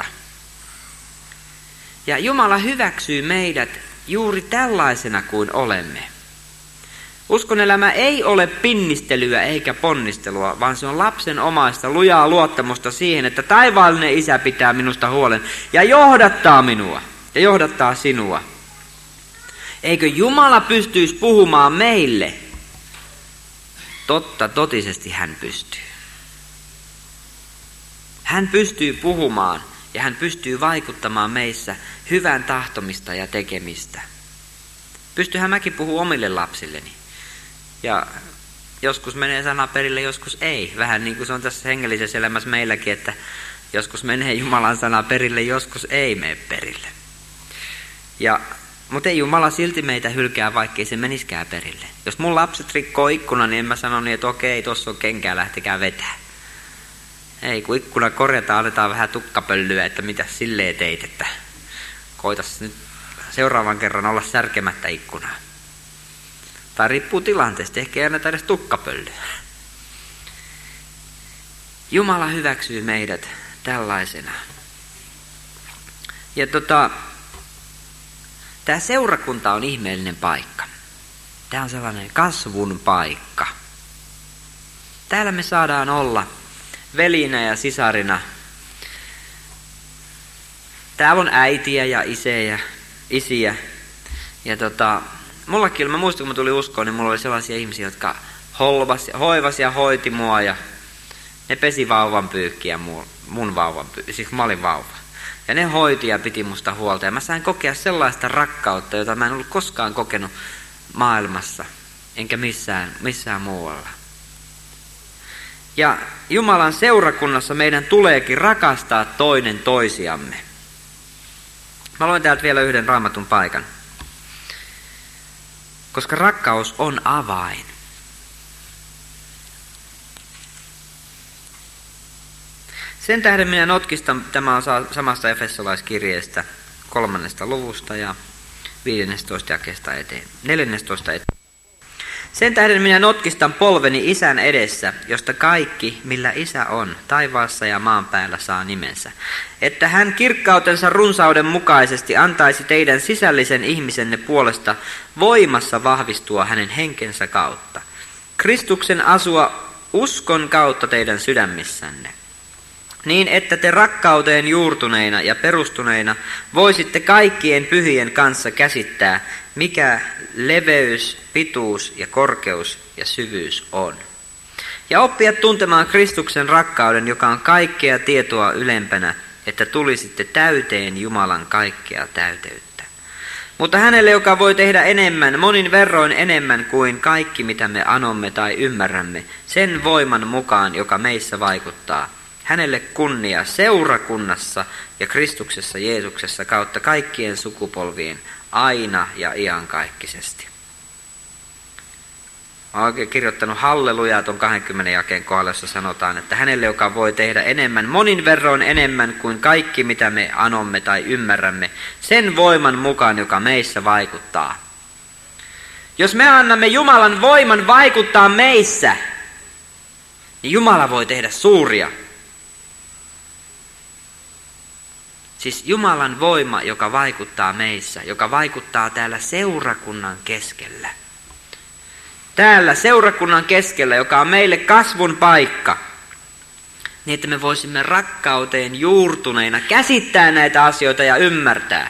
Ja Jumala hyväksyy meidät juuri tällaisena kuin olemme. Uskonelämä ei ole pinnistelyä eikä ponnistelua, vaan se on lapsen omaista lujaa luottamusta siihen, että taivaallinen Isä pitää minusta huolen ja johdattaa minua ja johdattaa sinua. Eikö Jumala pystyisi puhumaan meille? Totta, totisesti hän pystyy. Hän pystyy puhumaan ja hän pystyy vaikuttamaan meissä hyvän tahtomista ja tekemistä. Pystyyhän mäkin puhua omille lapsilleni. Ja joskus menee sana perille, joskus ei. Vähän niin kuin se on tässä hengellisessä elämässä meilläkin, että joskus menee Jumalan sana perille, joskus ei mene perille. Ja, mutta ei Jumala silti meitä hylkää, vaikkei se meniskään perille. Jos mun lapset rikkoo ikkunan, niin en mä sano niin, että okei, tossa on kenkää, lähtekää vetää. Ei, kun ikkuna korjataan, annetaan vähän tukkapöllyä, että mitä silleen teit, että koitas nyt seuraavan kerran olla särkemättä ikkunaa. Tai riippuu tilanteesta, ehkä ei anneta edes tukkapöllyä. Jumala hyväksyy meidät tällaisena. Ja tota, tämä seurakunta on ihmeellinen paikka. Tämä on sellainen kasvun paikka. Täällä me saadaan olla velinä ja sisarina. Täällä on äitiä ja isejä, isiä. Ja tota, mullakin, mä muistan kun mä tulin uskoon, niin mulla oli sellaisia ihmisiä, jotka holvas, hoivasi ja hoiti mua. Ja ne pesi vauvan pyykkiä mun, mun vauvan pyykkiä, siis mä olin vauva. Ja ne hoiti ja piti musta huolta. Ja mä sain kokea sellaista rakkautta, jota mä en ollut koskaan kokenut maailmassa. Enkä missään, missään muualla. Ja Jumalan seurakunnassa meidän tuleekin rakastaa toinen toisiamme. Mä luen täältä vielä yhden raamatun paikan. Koska rakkaus on avain. Sen tähden minä notkistan, tämä on samasta Efesolaiskirjeestä kolmannesta luvusta ja viidennestoista jakeesta eteen, neljännestoista eteen. Sen tähden minä notkistan polveni Isän edessä, josta kaikki, millä Isä on, taivaassa ja maan päällä saa nimensä. Että hän kirkkautensa runsauden mukaisesti antaisi teidän sisällisen ihmisenne puolesta voimassa vahvistua hänen henkensä kautta. Kristuksen asua uskon kautta teidän sydämissänne. Niin, että te rakkauteen juurtuneina ja perustuneina voisitte kaikkien pyhien kanssa käsittää, mikä leveys, pituus ja korkeus ja syvyys on. Ja oppia tuntemaan Kristuksen rakkauden, joka on kaikkea tietoa ylempänä, että tulisitte täyteen Jumalan kaikkea täyteyttä. Mutta hänelle, joka voi tehdä enemmän, monin verroin enemmän kuin kaikki, mitä me anomme tai ymmärrämme, sen voiman mukaan, joka meissä vaikuttaa. Hänelle kunnia seurakunnassa ja Kristuksessa Jeesuksessa kautta kaikkien sukupolvien aina ja iankaikkisesti. Mä oon oikein kirjoittanut hallelujaa tuon kahdenkymmenen jakeen kohdalla, jossa sanotaan, että hänelle, joka voi tehdä enemmän, monin verroin enemmän kuin kaikki, mitä me anomme tai ymmärrämme, sen voiman mukaan, joka meissä vaikuttaa. Jos me annamme Jumalan voiman vaikuttaa meissä, niin Jumala voi tehdä suuria. Siis Jumalan voima, joka vaikuttaa meissä, joka vaikuttaa täällä seurakunnan keskellä. Täällä seurakunnan keskellä, joka on meille kasvun paikka, niin että me voisimme rakkauteen juurtuneina käsittää näitä asioita ja ymmärtää,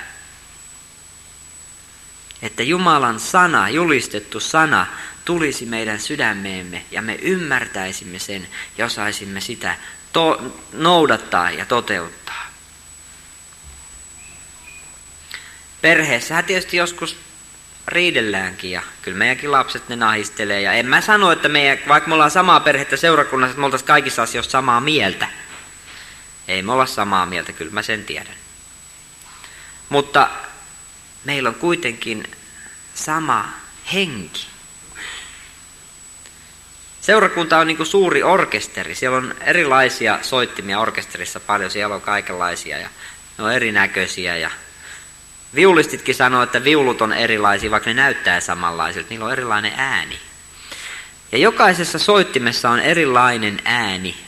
että Jumalan sana, julistettu sana, tulisi meidän sydämeemme ja me ymmärtäisimme sen ja osaisimme sitä to- noudattaa ja toteuttaa. Perheessähän tietysti joskus riidelläänkin ja kyllä meidänkin lapset ne nahistelee. Ja en mä sano, että meidän, vaikka me ollaan samaa perhettä seurakunnassa, että me oltaisiin kaikissa asioissa samaa mieltä. Ei me olla samaa mieltä, kyllä mä sen tiedän. Mutta meillä on kuitenkin sama henki. Seurakunta on niin kuin suuri orkesteri. Siellä on erilaisia soittimia orkesterissa paljon. Siellä on kaikenlaisia ja ne on erinäköisiä. Ja viulistitkin sanoo, että viulut on erilaisia, vaikka ne näyttää samanlaisilta. Niillä on erilainen ääni. Ja jokaisessa soittimessa on erilainen ääni.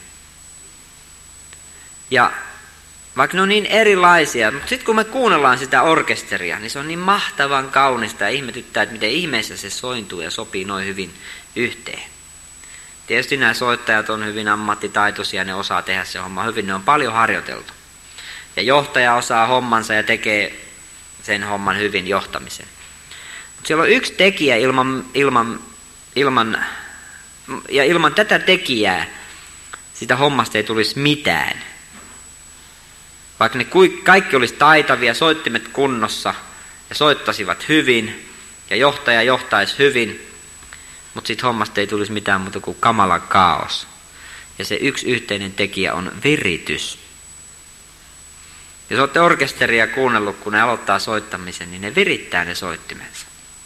Ja vaikka ne on niin erilaisia, mutta sitten kun me kuunnellaan sitä orkesteria, niin se on niin mahtavan kaunista ja ihmetyttää, että miten ihmeessä se sointuu ja sopii noin hyvin yhteen. Tietysti nämä soittajat on hyvin ammattitaitoisia, ne osaa tehdä se homma hyvin, ne on paljon harjoiteltu. Ja johtaja osaa hommansa ja tekee sen homman hyvin johtamisen. Mutta siellä on yksi tekijä ilman, ilman, ilman, ja ilman tätä tekijää sitä hommasta ei tulisi mitään. Vaikka ne kaikki olisi taitavia, soittimet kunnossa ja soittasivat hyvin ja johtaja johtaisi hyvin, mutta sitten hommasta ei tulisi mitään muuta kuin kamala kaos. Ja se yksi yhteinen tekijä on viritys. Jos olette orkesteria kuunnellut, kun ne aloittaa soittamisen, niin ne virittää ne soittimensa.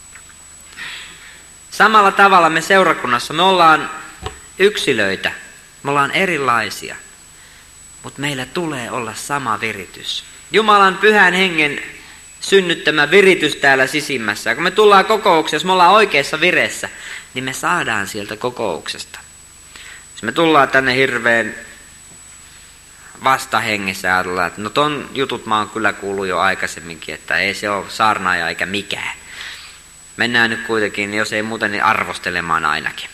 Samalla tavalla me seurakunnassa, me ollaan yksilöitä, me ollaan erilaisia, mutta meillä tulee olla sama viritys. Jumalan pyhän hengen synnyttämä viritys täällä sisimmässä. Ja kun me tullaan kokoukseen, jos me ollaan oikeassa vireessä, niin me saadaan sieltä kokouksesta. Jos me tullaan tänne hirveän vastahengessä ja ajatellaan, että no ton jutut mä oon kyllä kuullut jo aikaisemminkin, että ei se ole saarnaaja eikä mikään. Mennään nyt kuitenkin, jos ei muuten, niin arvostelemaan ainakin.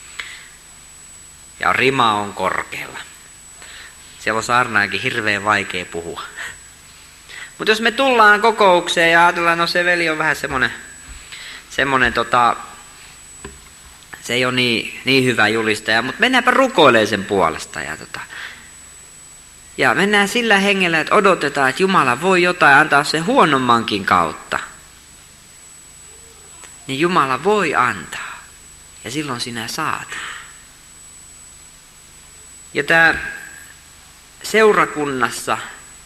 Ja rima on korkealla. Siellä on saarnaajakin hirveän vaikea puhua. Mutta jos me tullaan kokoukseen ja ajatellaan, no se veli on vähän semmoinen, semmoinen tota, se ei ole niin, niin hyvä julistaja, mutta mennäänpä rukoilemaan sen puolesta. Ja, tota, ja mennään sillä hengellä, että odotetaan, että Jumala voi jotain antaa sen huonommankin kautta. Niin Jumala voi antaa. Ja silloin sinä saat. Ja tämä seurakunnassa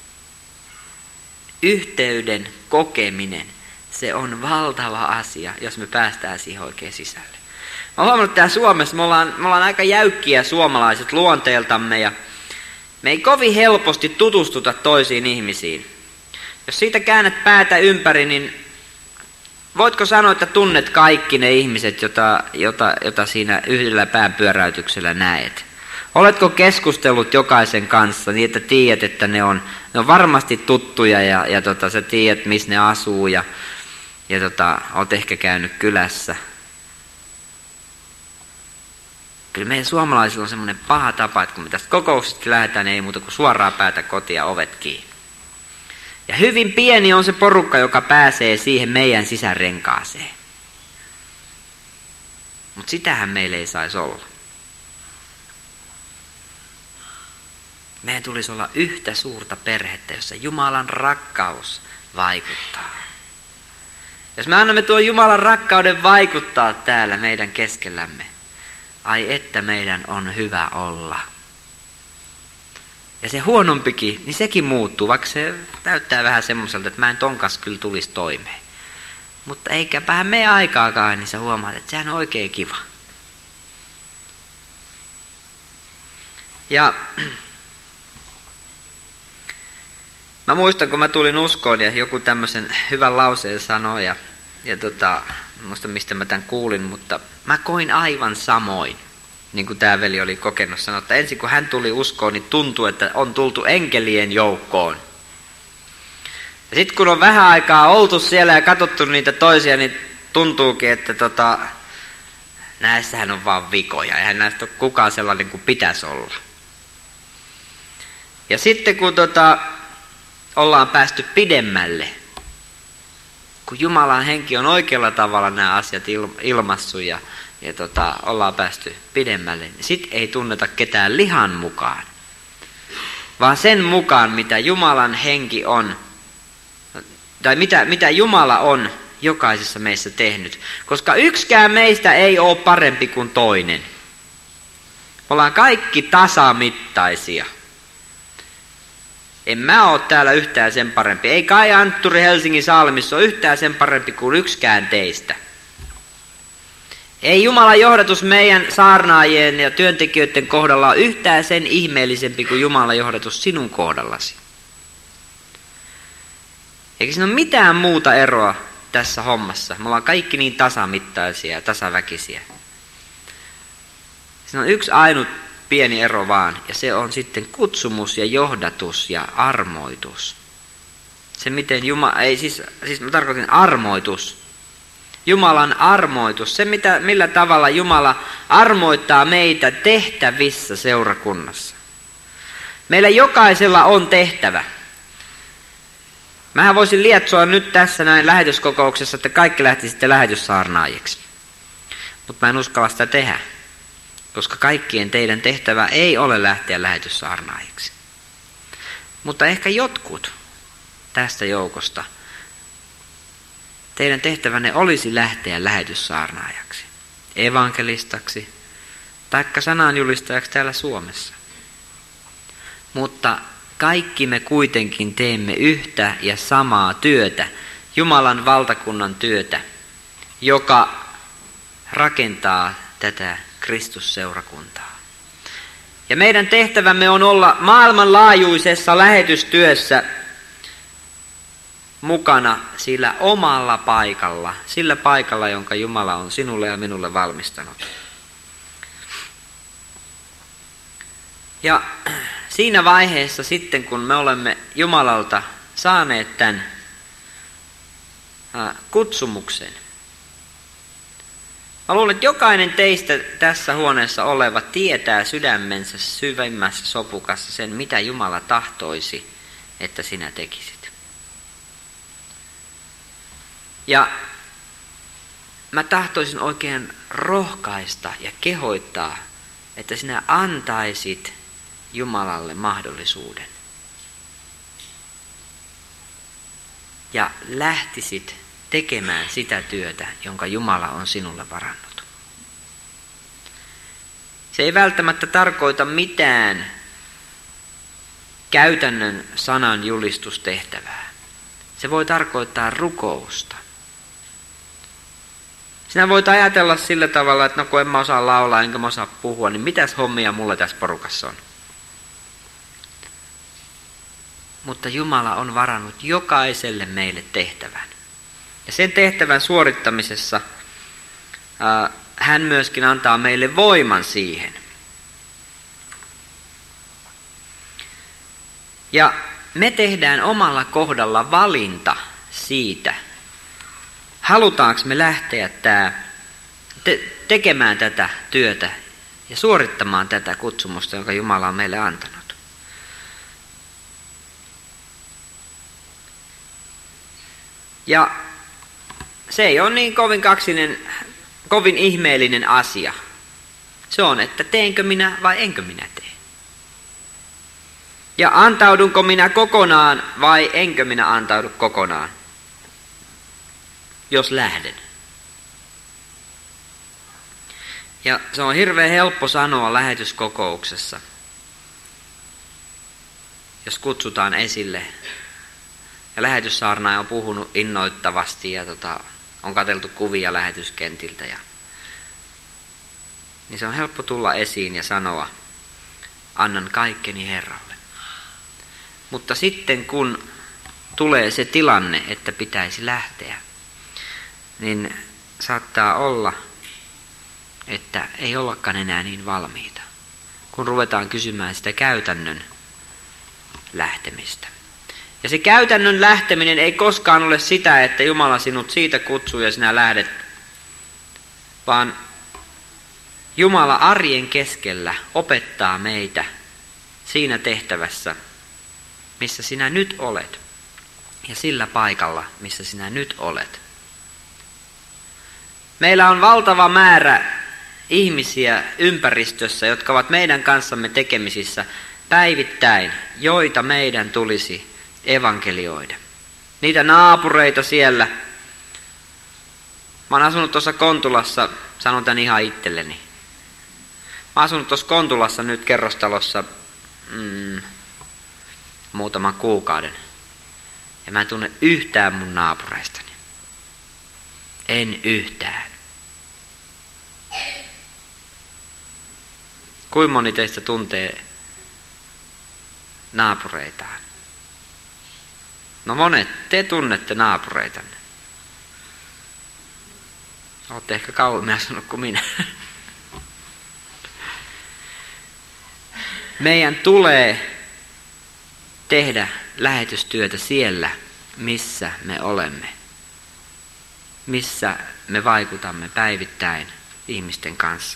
yhteyden kokeminen, se on valtava asia, jos me päästään siihen oikein sisälle. Mä oon huomannut, että täällä Suomessa me ollaan, me ollaan aika jäykkiä suomalaiset luonteeltamme ja me ei kovin helposti tutustuta toisiin ihmisiin. Jos siitä käännät päätä ympäri, niin voitko sanoa, että tunnet kaikki ne ihmiset, jota, jota, jota siinä yhdellä päänpyöräytyksellä näet? Oletko keskustellut jokaisen kanssa niin, että tiedät, että ne on, ne on varmasti tuttuja ja, ja tota, sä tiedät, missä ne asuu ja, ja tota, olet ehkä käynyt kylässä. Kyllä meidän suomalaisilla on semmoinen paha tapa, että kun me tästä kokouksesta lähdetään, niin ei muuta kuin suoraan päätä kotiin ja ovet kiinni. Ja hyvin pieni on se porukka, joka pääsee siihen meidän sisärenkaaseen. Mutta sitähän meillä ei saisi olla. Meidän tulisi olla yhtä suurta perhettä, jossa Jumalan rakkaus vaikuttaa. Jos me annamme tuon Jumalan rakkauden vaikuttaa täällä meidän keskellämme, ai että meidän on hyvä olla. Ja se huonompikin, niin sekin muuttuu, vaikka se näyttää vähän semmoiselta, että mä en ton kanssa kyllä tulisi toimeen. Mutta eikäpähän mene aikaakaan, niin sä huomaat, että sehän on oikein kiva. Ja mä muistan, kun mä tulin uskoon ja joku tämmöisen hyvän lauseen sanoi, ja, ja tota, muista mistä mä tämän kuulin, mutta mä koin aivan samoin. Niin kuin tämä veli oli kokenut, sanoi, että ensin kun hän tuli uskoon, niin tuntui, että on tultu enkelien joukkoon. Ja sitten kun on vähän aikaa oltu siellä ja katsottu niitä toisia, niin tuntuukin, että tota, näissähän on vaan vikoja. Eihän näistä ole kukaan sellainen kuin pitäisi olla. Ja sitten kun tota, ollaan päästy pidemmälle, kun Jumalan henki on oikealla tavalla nämä asiat ilmassut ja Ja tota, ollaan päästy pidemmälle, niin sit ei tunneta ketään lihan mukaan, vaan sen mukaan, mitä Jumalan henki on, tai mitä, mitä Jumala on jokaisessa meissä tehnyt. Koska yksikään meistä ei ole parempi kuin toinen. Ollaan kaikki tasamittaisia. En mä ole täällä yhtään sen parempi. Ei Kai Antturi Helsingin Salmissa ole yhtään sen parempi kuin yksikään teistä. Ei Jumalan johdatus meidän saarnaajien ja työntekijöiden kohdalla ole yhtään sen ihmeellisempi kuin Jumalan johdatus sinun kohdallasi. Eikä siinä ole mitään muuta eroa tässä hommassa. Me ollaan kaikki niin tasamittaisia ja tasaväkisiä. Siinä on yksi ainut pieni ero vaan, ja se on sitten kutsumus ja johdatus ja armoitus. Se miten Jumala, ei siis, siis mä tarkoitin armoitus. Jumalan armoitus, se mitä, millä tavalla Jumala armoittaa meitä tehtävissä seurakunnassa. Meillä jokaisella on tehtävä. Mähän voisin lietsoa nyt tässä näin lähetyskokouksessa, että kaikki lähtisitte lähetyssaarnaajiksi. Mutta mä en uskalla sitä tehdä, koska kaikkien teidän tehtävä ei ole lähteä lähetyssaarnaajiksi. Mutta ehkä jotkut tästä joukosta, teidän tehtävänne olisi lähteä lähetyssaarnaajaksi, evankelistaksi, taikka sananjulistajaksi täällä Suomessa. Mutta kaikki me kuitenkin teemme yhtä ja samaa työtä, Jumalan valtakunnan työtä, joka rakentaa tätä Kristusseurakuntaa. Ja meidän tehtävämme on olla maailmanlaajuisessa lähetystyössä mukana sillä omalla paikalla, sillä paikalla, jonka Jumala on sinulle ja minulle valmistanut. Ja siinä vaiheessa sitten, kun me olemme Jumalalta saaneet tämän kutsumuksen, mä luulen, että jokainen teistä tässä huoneessa oleva tietää sydämensä syvimmässä sopukassa sen, mitä Jumala tahtoisi, että sinä tekisit. Ja mä tahtoisin oikein rohkaista ja kehoittaa, että sinä antaisit Jumalalle mahdollisuuden. Ja lähtisit tekemään sitä työtä, jonka Jumala on sinulle varannut. Se ei välttämättä tarkoita mitään käytännön sanan julistustehtävää. Se voi tarkoittaa rukousta. Sinä voit ajatella sillä tavalla, että no kun en mä osaa laulaa enkä mä osaa puhua, niin mitäs hommia mulla tässä porukassa on? Mutta Jumala on varannut jokaiselle meille tehtävän. Ja sen tehtävän suorittamisessa ää, hän myöskin antaa meille voiman siihen. Ja me tehdään omalla kohdalla valinta siitä, halutaanko me lähteä tää, te, tekemään tätä työtä ja suorittamaan tätä kutsumusta, jonka Jumala on meille antanut. Ja se ei ole niin kovin kaksinen, kovin ihmeellinen asia. Se on, että teenkö minä vai enkö minä tee. Ja antaudunko minä kokonaan vai enkö minä antaudu kokonaan, jos lähden. Ja se on hirveän helppo sanoa lähetyskokouksessa. jos kutsutaan esille. Ja lähetyssaarnaaja on puhunut innoittavasti ja tota, on katseltu kuvia lähetyskentiltä. Ja, niin se on helppo tulla esiin ja sanoa, annan kaikkeni Herralle. Mutta sitten kun tulee se tilanne, että pitäisi lähteä, niin saattaa olla, että ei ollakaan enää niin valmiita, kun ruvetaan kysymään sitä käytännön lähtemistä. Ja se käytännön lähteminen ei koskaan ole sitä, että Jumala sinut siitä kutsuu ja sinä lähdet, vaan Jumala arjen keskellä opettaa meitä siinä tehtävässä, missä sinä nyt olet, ja sillä paikalla, missä sinä nyt olet. Meillä on valtava määrä ihmisiä ympäristössä, jotka ovat meidän kanssamme tekemisissä päivittäin, joita meidän tulisi evankelioida. Niitä naapureita siellä. Mä oon asunut tuossa Kontulassa, sanon tän ihan itselleni. Mä oon asunut tuossa Kontulassa nyt kerrostalossa mm, muutaman kuukauden. Ja mä en tunne yhtään mun naapureistani. En yhtään. Kuinka moni teistä tuntee naapureitaan? No monet, te tunnette naapureitanne. Olette ehkä kauemmin asunut kuin minä. Meidän tulee tehdä lähetystyötä siellä, missä me olemme. Missä me vaikutamme päivittäin ihmisten kanssa.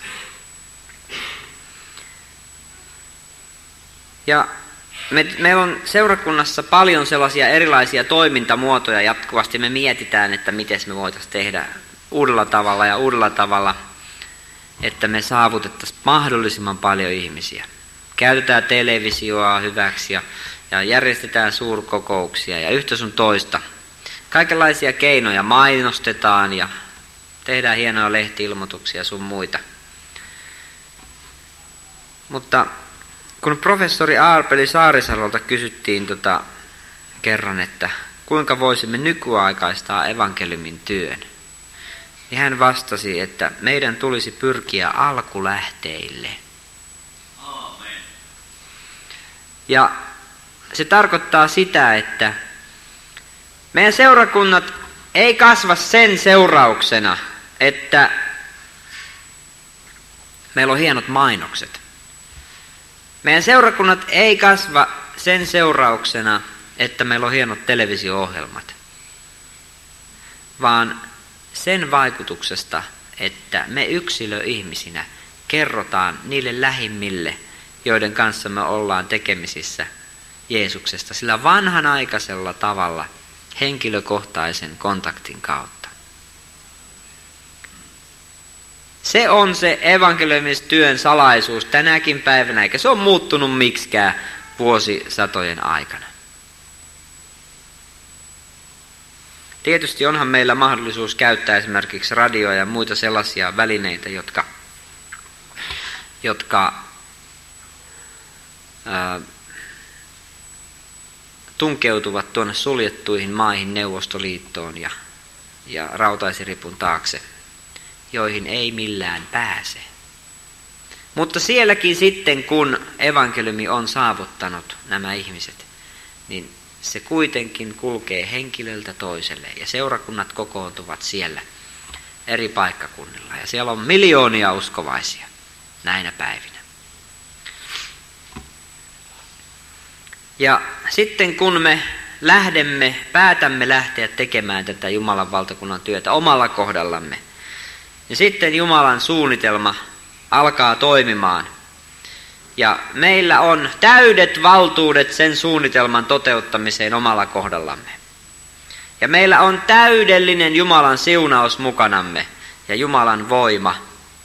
Ja me, meillä on seurakunnassa paljon sellaisia erilaisia toimintamuotoja jatkuvasti. Me mietitään, että miten me voitaisiin tehdä uudella tavalla ja uudella tavalla, että me saavutettaisiin mahdollisimman paljon ihmisiä. Käytetään televisioa hyväksi ja, ja järjestetään suurkokouksia ja yhtä sun toista. Kaikenlaisia keinoja mainostetaan ja tehdään hienoja lehti-ilmoituksia ja sun muita. Mutta kun professori Aarpeli Saarisalolta kysyttiin tota kerran, että kuinka voisimme nykyaikaistaa evankeliumin työn, niin hän vastasi, että meidän tulisi pyrkiä alkulähteille. Aamen. Ja se tarkoittaa sitä, että meidän seurakunnat ei kasva sen seurauksena, että meillä on hienot mainokset. Meidän seurakunnat ei kasva sen seurauksena, että meillä on hienot televisio-ohjelmat, vaan sen vaikutuksesta, että me yksilöihmisinä kerrotaan niille lähimmille, joiden kanssa me ollaan tekemisissä Jeesuksesta sillä vanhanaikaisella tavalla henkilökohtaisen kontaktin kautta. Se on se evankeliumistyön salaisuus tänäkin päivänä, eikä se ole muuttunut miksikään vuosisatojen aikana. Tietysti onhan meillä mahdollisuus käyttää esimerkiksi radioa ja muita sellaisia välineitä, jotka, jotka ää, tunkeutuvat tuonne suljettuihin maihin, Neuvostoliittoon ja, ja rautaisiripun taakse, joihin ei millään pääse. Mutta sielläkin sitten, kun evankeliumi on saavuttanut nämä ihmiset, niin se kuitenkin kulkee henkilöltä toiselle ja seurakunnat kokoontuvat siellä eri paikkakunnilla. Ja siellä on miljoonia uskovaisia näinä päivinä. Ja sitten kun me lähdemme, päätämme lähteä tekemään tätä Jumalan valtakunnan työtä omalla kohdallamme, niin sitten Jumalan suunnitelma alkaa toimimaan. Ja meillä on täydet valtuudet sen suunnitelman toteuttamiseen omalla kohdallamme. Ja meillä on täydellinen Jumalan siunaus mukanamme ja Jumalan voima.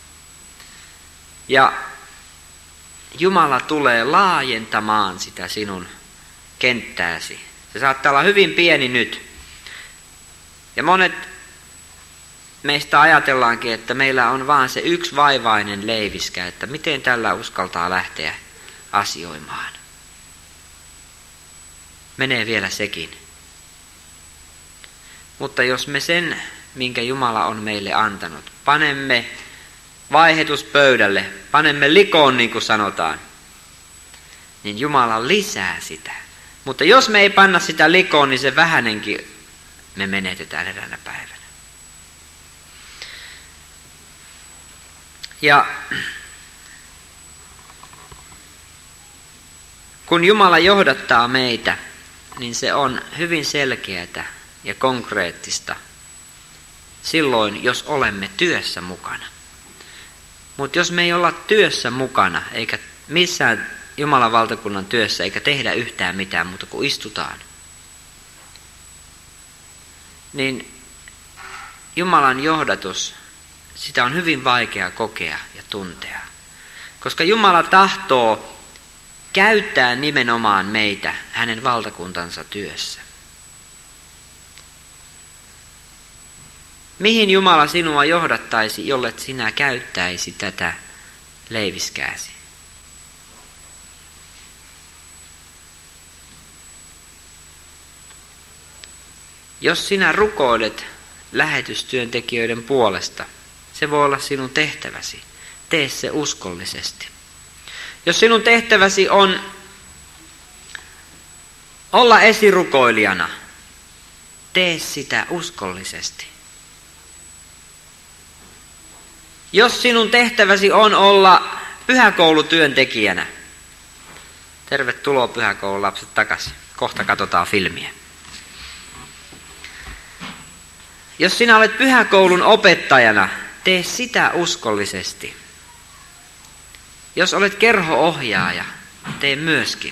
Ja Jumala tulee laajentamaan sitä sinun kenttääsi. Se saattaa olla hyvin pieni nyt. Ja monet meistä ajatellaankin, että meillä on vaan se yksi vaivainen leiviskä, että miten tällä uskaltaa lähteä asioimaan. menee vielä sekin. Mutta jos me sen, minkä Jumala on meille antanut, panemme vaihetuspöydälle, panemme likoon niin kuin sanotaan, niin Jumala lisää sitä. Mutta jos me ei panna sitä likoon, niin se vähänenkin me menetetään eräänä päivänä. Ja kun Jumala johdattaa meitä, niin se on hyvin selkeätä ja konkreettista silloin, jos olemme työssä mukana. Mutta jos me ei olla työssä mukana, eikä missään Jumalan valtakunnan työssä, eikä tehdä yhtään mitään muuta kuin istutaan, niin Jumalan johdatus, sitä on hyvin vaikea kokea ja tuntea. Koska Jumala tahtoo käyttää nimenomaan meitä hänen valtakuntansa työssä. Mihin Jumala sinua johdattaisi, jollet sinä käyttäisi tätä leiviskääsi? Jos sinä rukoilet lähetystyöntekijöiden puolesta, se voi olla sinun tehtäväsi. Tee se uskollisesti. Jos sinun tehtäväsi on olla esirukoilijana, tee sitä uskollisesti. Jos sinun tehtäväsi on olla pyhäkoulutyöntekijänä, tervetuloa pyhäkoulun lapset takaisin. Kohta katsotaan filmiä. Jos sinä olet pyhäkoulun opettajana, tee sitä uskollisesti. Jos olet kerho-ohjaaja, tee myöskin.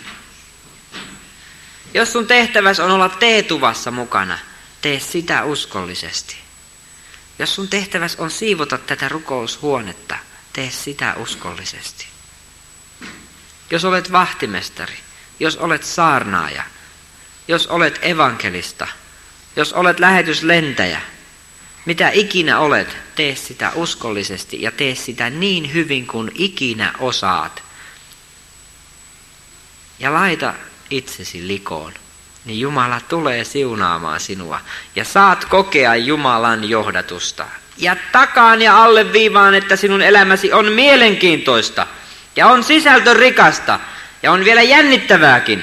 Jos sun tehtäväsi on olla teetuvassa mukana, tee sitä uskollisesti. Jos sun tehtäväsi on siivota tätä rukoushuonetta, tee sitä uskollisesti. Jos olet vahtimestari, jos olet saarnaaja, jos olet evankelista, jos olet lähetyslentäjä, mitä ikinä olet, tee sitä uskollisesti ja tee sitä niin hyvin kuin ikinä osaat. Ja laita itsesi likoon, niin Jumala tulee siunaamaan sinua ja saat kokea Jumalan johdatusta. Ja takaan ja alleviivaan, että sinun elämäsi on mielenkiintoista ja on sisältörikasta ja on vielä jännittävääkin.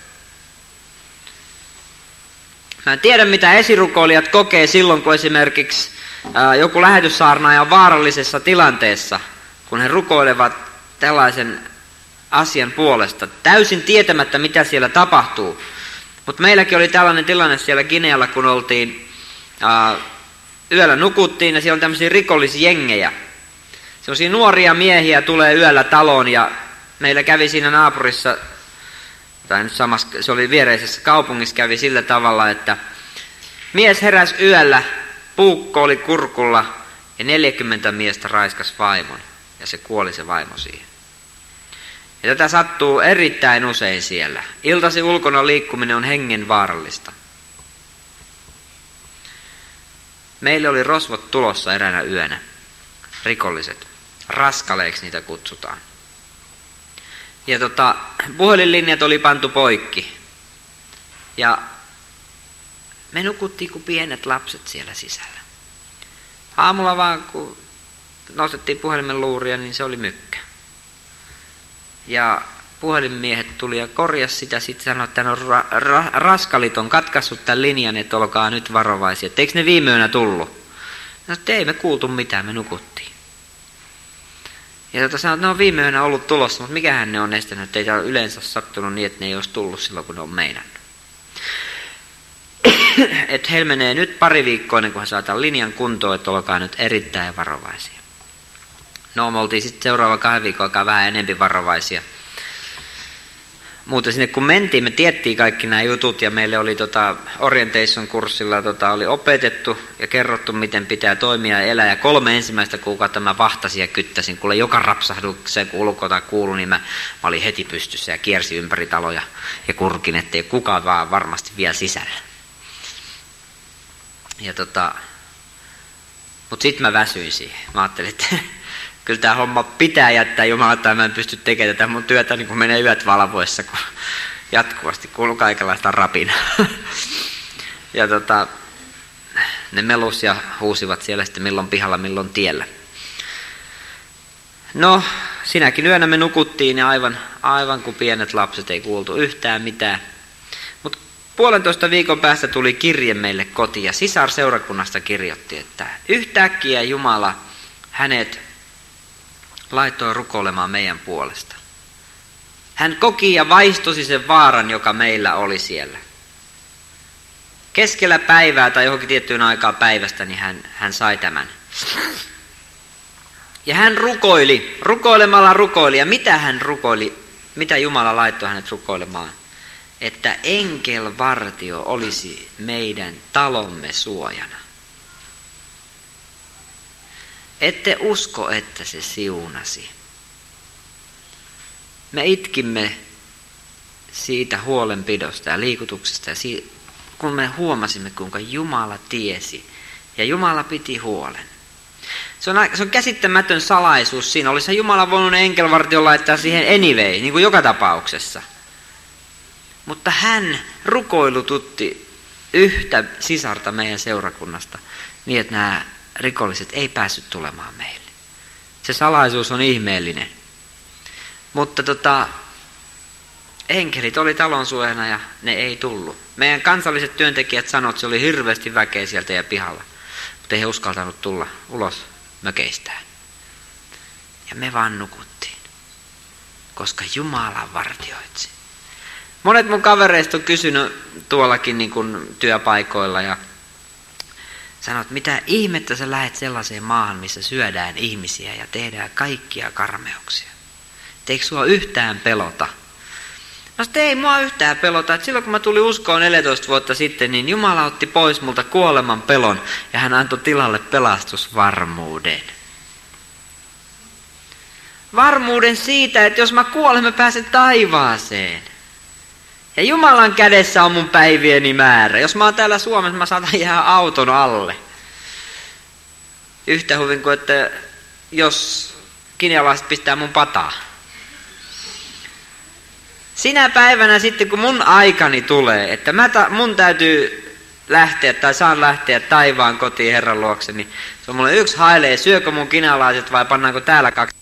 Mä en tiedä, mitä esirukoilijat kokee silloin, kun esimerkiksi ää, joku lähetyssaarnaaja on vaarallisessa tilanteessa, kun he rukoilevat tällaisen asian puolesta, täysin tietämättä, mitä siellä tapahtuu. Mutta meilläkin oli tällainen tilanne siellä Ginealla, kun oltiin, ää, yöllä nukuttiin ja siellä on tämmöisiä rikollisjengejä. Sellaisia nuoria miehiä tulee yöllä taloon ja meillä kävi siinä naapurissa, tai nyt samassa, se oli viereisessä kaupungissa, kävi sillä tavalla, että mies heräsi yöllä, puukko oli kurkulla ja neljäkymmentä miestä raiskas vaimon ja se kuoli se vaimo siihen. Ja tätä sattuu erittäin usein siellä. Iltasi ulkona liikkuminen on hengen vaarallista. Meille oli rosvot tulossa eräänä yönä, rikolliset, raskaleiksi niitä kutsutaan. Ja tota, puhelinlinjat oli pantu poikki. Ja me nukuttiin kuin pienet lapset siellä sisällä. Aamulla vaan kun nostettiin puhelimen luuria, niin se oli mykkä. Ja puhelinmiehet tuli ja korjasi sitä, sitten sanoi, että no, ra- ra- raskalit on katkaissut tämän linjan, että olkaa nyt varovaisia. Et eikö ne viime yönä tullut? No, että ei me kuultu mitään, me nukuttiin. Ja tota sanoi, että ne on viime yönä ollut tulossa, mutta mikähän ne on estänyt, että ei tämä yleensä ole sattunut niin, että ne ei olisi tullut silloin, kun ne on meinannut. Että heillä menee nyt pari viikkoa ennen kuin he saataan linjan kuntoon, että olkaa nyt erittäin varovaisia. No, me oltiin sitten seuraava kahden viikon aikaa vähän enemmän varovaisia. Muuten sinne kun mentiin, me tiedettiin kaikki nämä jutut ja meille oli tota orientation-kurssilla tota, oli opetettu ja kerrottu, miten pitää toimia ja elää. Ja kolme ensimmäistä kuukautta mä vahtasin ja kyttäsin, kuule joka rapsahdukseen kun ulkota kuului, niin mä, mä olin heti pystyssä ja kiersin ympäri taloja ja kurkin, ettei kukaan vaan varmasti vielä sisällä. Ja tota, mutta sitten mä väsyin siihen. Mä ajattelin, että kyllä tämä homma pitää jättää Jumala, että mä en pysty tekemään tätä mun työtä, niin kun menee yöt valvoessa, kun jatkuvasti, kuului kaikenlaista rapinaa. Ja tota, ne melus ja huusivat siellä sitten milloin pihalla, milloin tiellä. No, sinäkin yönä me nukuttiin ja aivan, aivan kuin pienet lapset, ei kuultu yhtään mitään. Mutta puolentoista viikon päästä tuli kirje meille kotiin ja sisar seurakunnasta kirjoitti, että yhtäkkiä Jumala hänet laittoi rukoilemaan meidän puolesta. Hän koki ja vaistosi sen vaaran, joka meillä oli siellä. Keskellä päivää tai johonkin tiettyyn aikaan päivästä, niin hän, hän sai tämän. Ja hän rukoili, rukoilemalla rukoili. Ja mitä hän rukoili, mitä Jumala laittoi hänet rukoilemaan? Että enkelvartio olisi meidän talomme suojana. Ette usko, että se siunasi. Me itkimme siitä huolenpidosta ja liikutuksesta, ja siitä, kun me huomasimme, kuinka Jumala tiesi ja Jumala piti huolen. Se on, se on käsittämätön salaisuus siinä. Olisi Jumala voinut enkelvartion laittaa siihen anyway, niin kuin joka tapauksessa. Mutta hän rukoilututti yhtä sisarta meidän seurakunnasta niin, että nämä rikolliset ei päässyt tulemaan meille. Se salaisuus on ihmeellinen. Mutta tota, enkelit oli talon suojana ja ne ei tullut. Meidän kansalliset työntekijät sanoivat, että se oli hirveästi väkeä sieltä ja pihalla. Mutta ei he uskaltanut tulla ulos mökeistään. Ja me vaan nukuttiin, koska Jumala vartioitsi. Monet mun kavereista on kysynyt tuollakin niin kuin työpaikoilla ja sanot, mitä ihmettä sä lähet sellaiseen maahan, missä syödään ihmisiä ja tehdään kaikkia karmeuksia. Eikö sua yhtään pelota? No sitten ei mua yhtään pelota, että silloin kun mä tulin uskoon neljätoista vuotta sitten, niin Jumala otti pois multa kuoleman pelon ja hän antoi tilalle pelastusvarmuuden. Varmuuden siitä, että jos mä kuolen, mä pääsen taivaaseen. Ja Jumalan kädessä on mun päivieni määrä. Jos mä oon täällä Suomessa, mä saatan jäädä auton alle. Yhtä hyvin kuin, että jos kinealaiset pistää mun pataa. Sinä päivänä sitten, kun mun aikani tulee, että mä ta, mun täytyy lähteä tai saan lähteä taivaan kotiin Herran luokse, niin se on mulle yksi hailee, syökö mun kinealaiset vai pannaanko täällä kaksi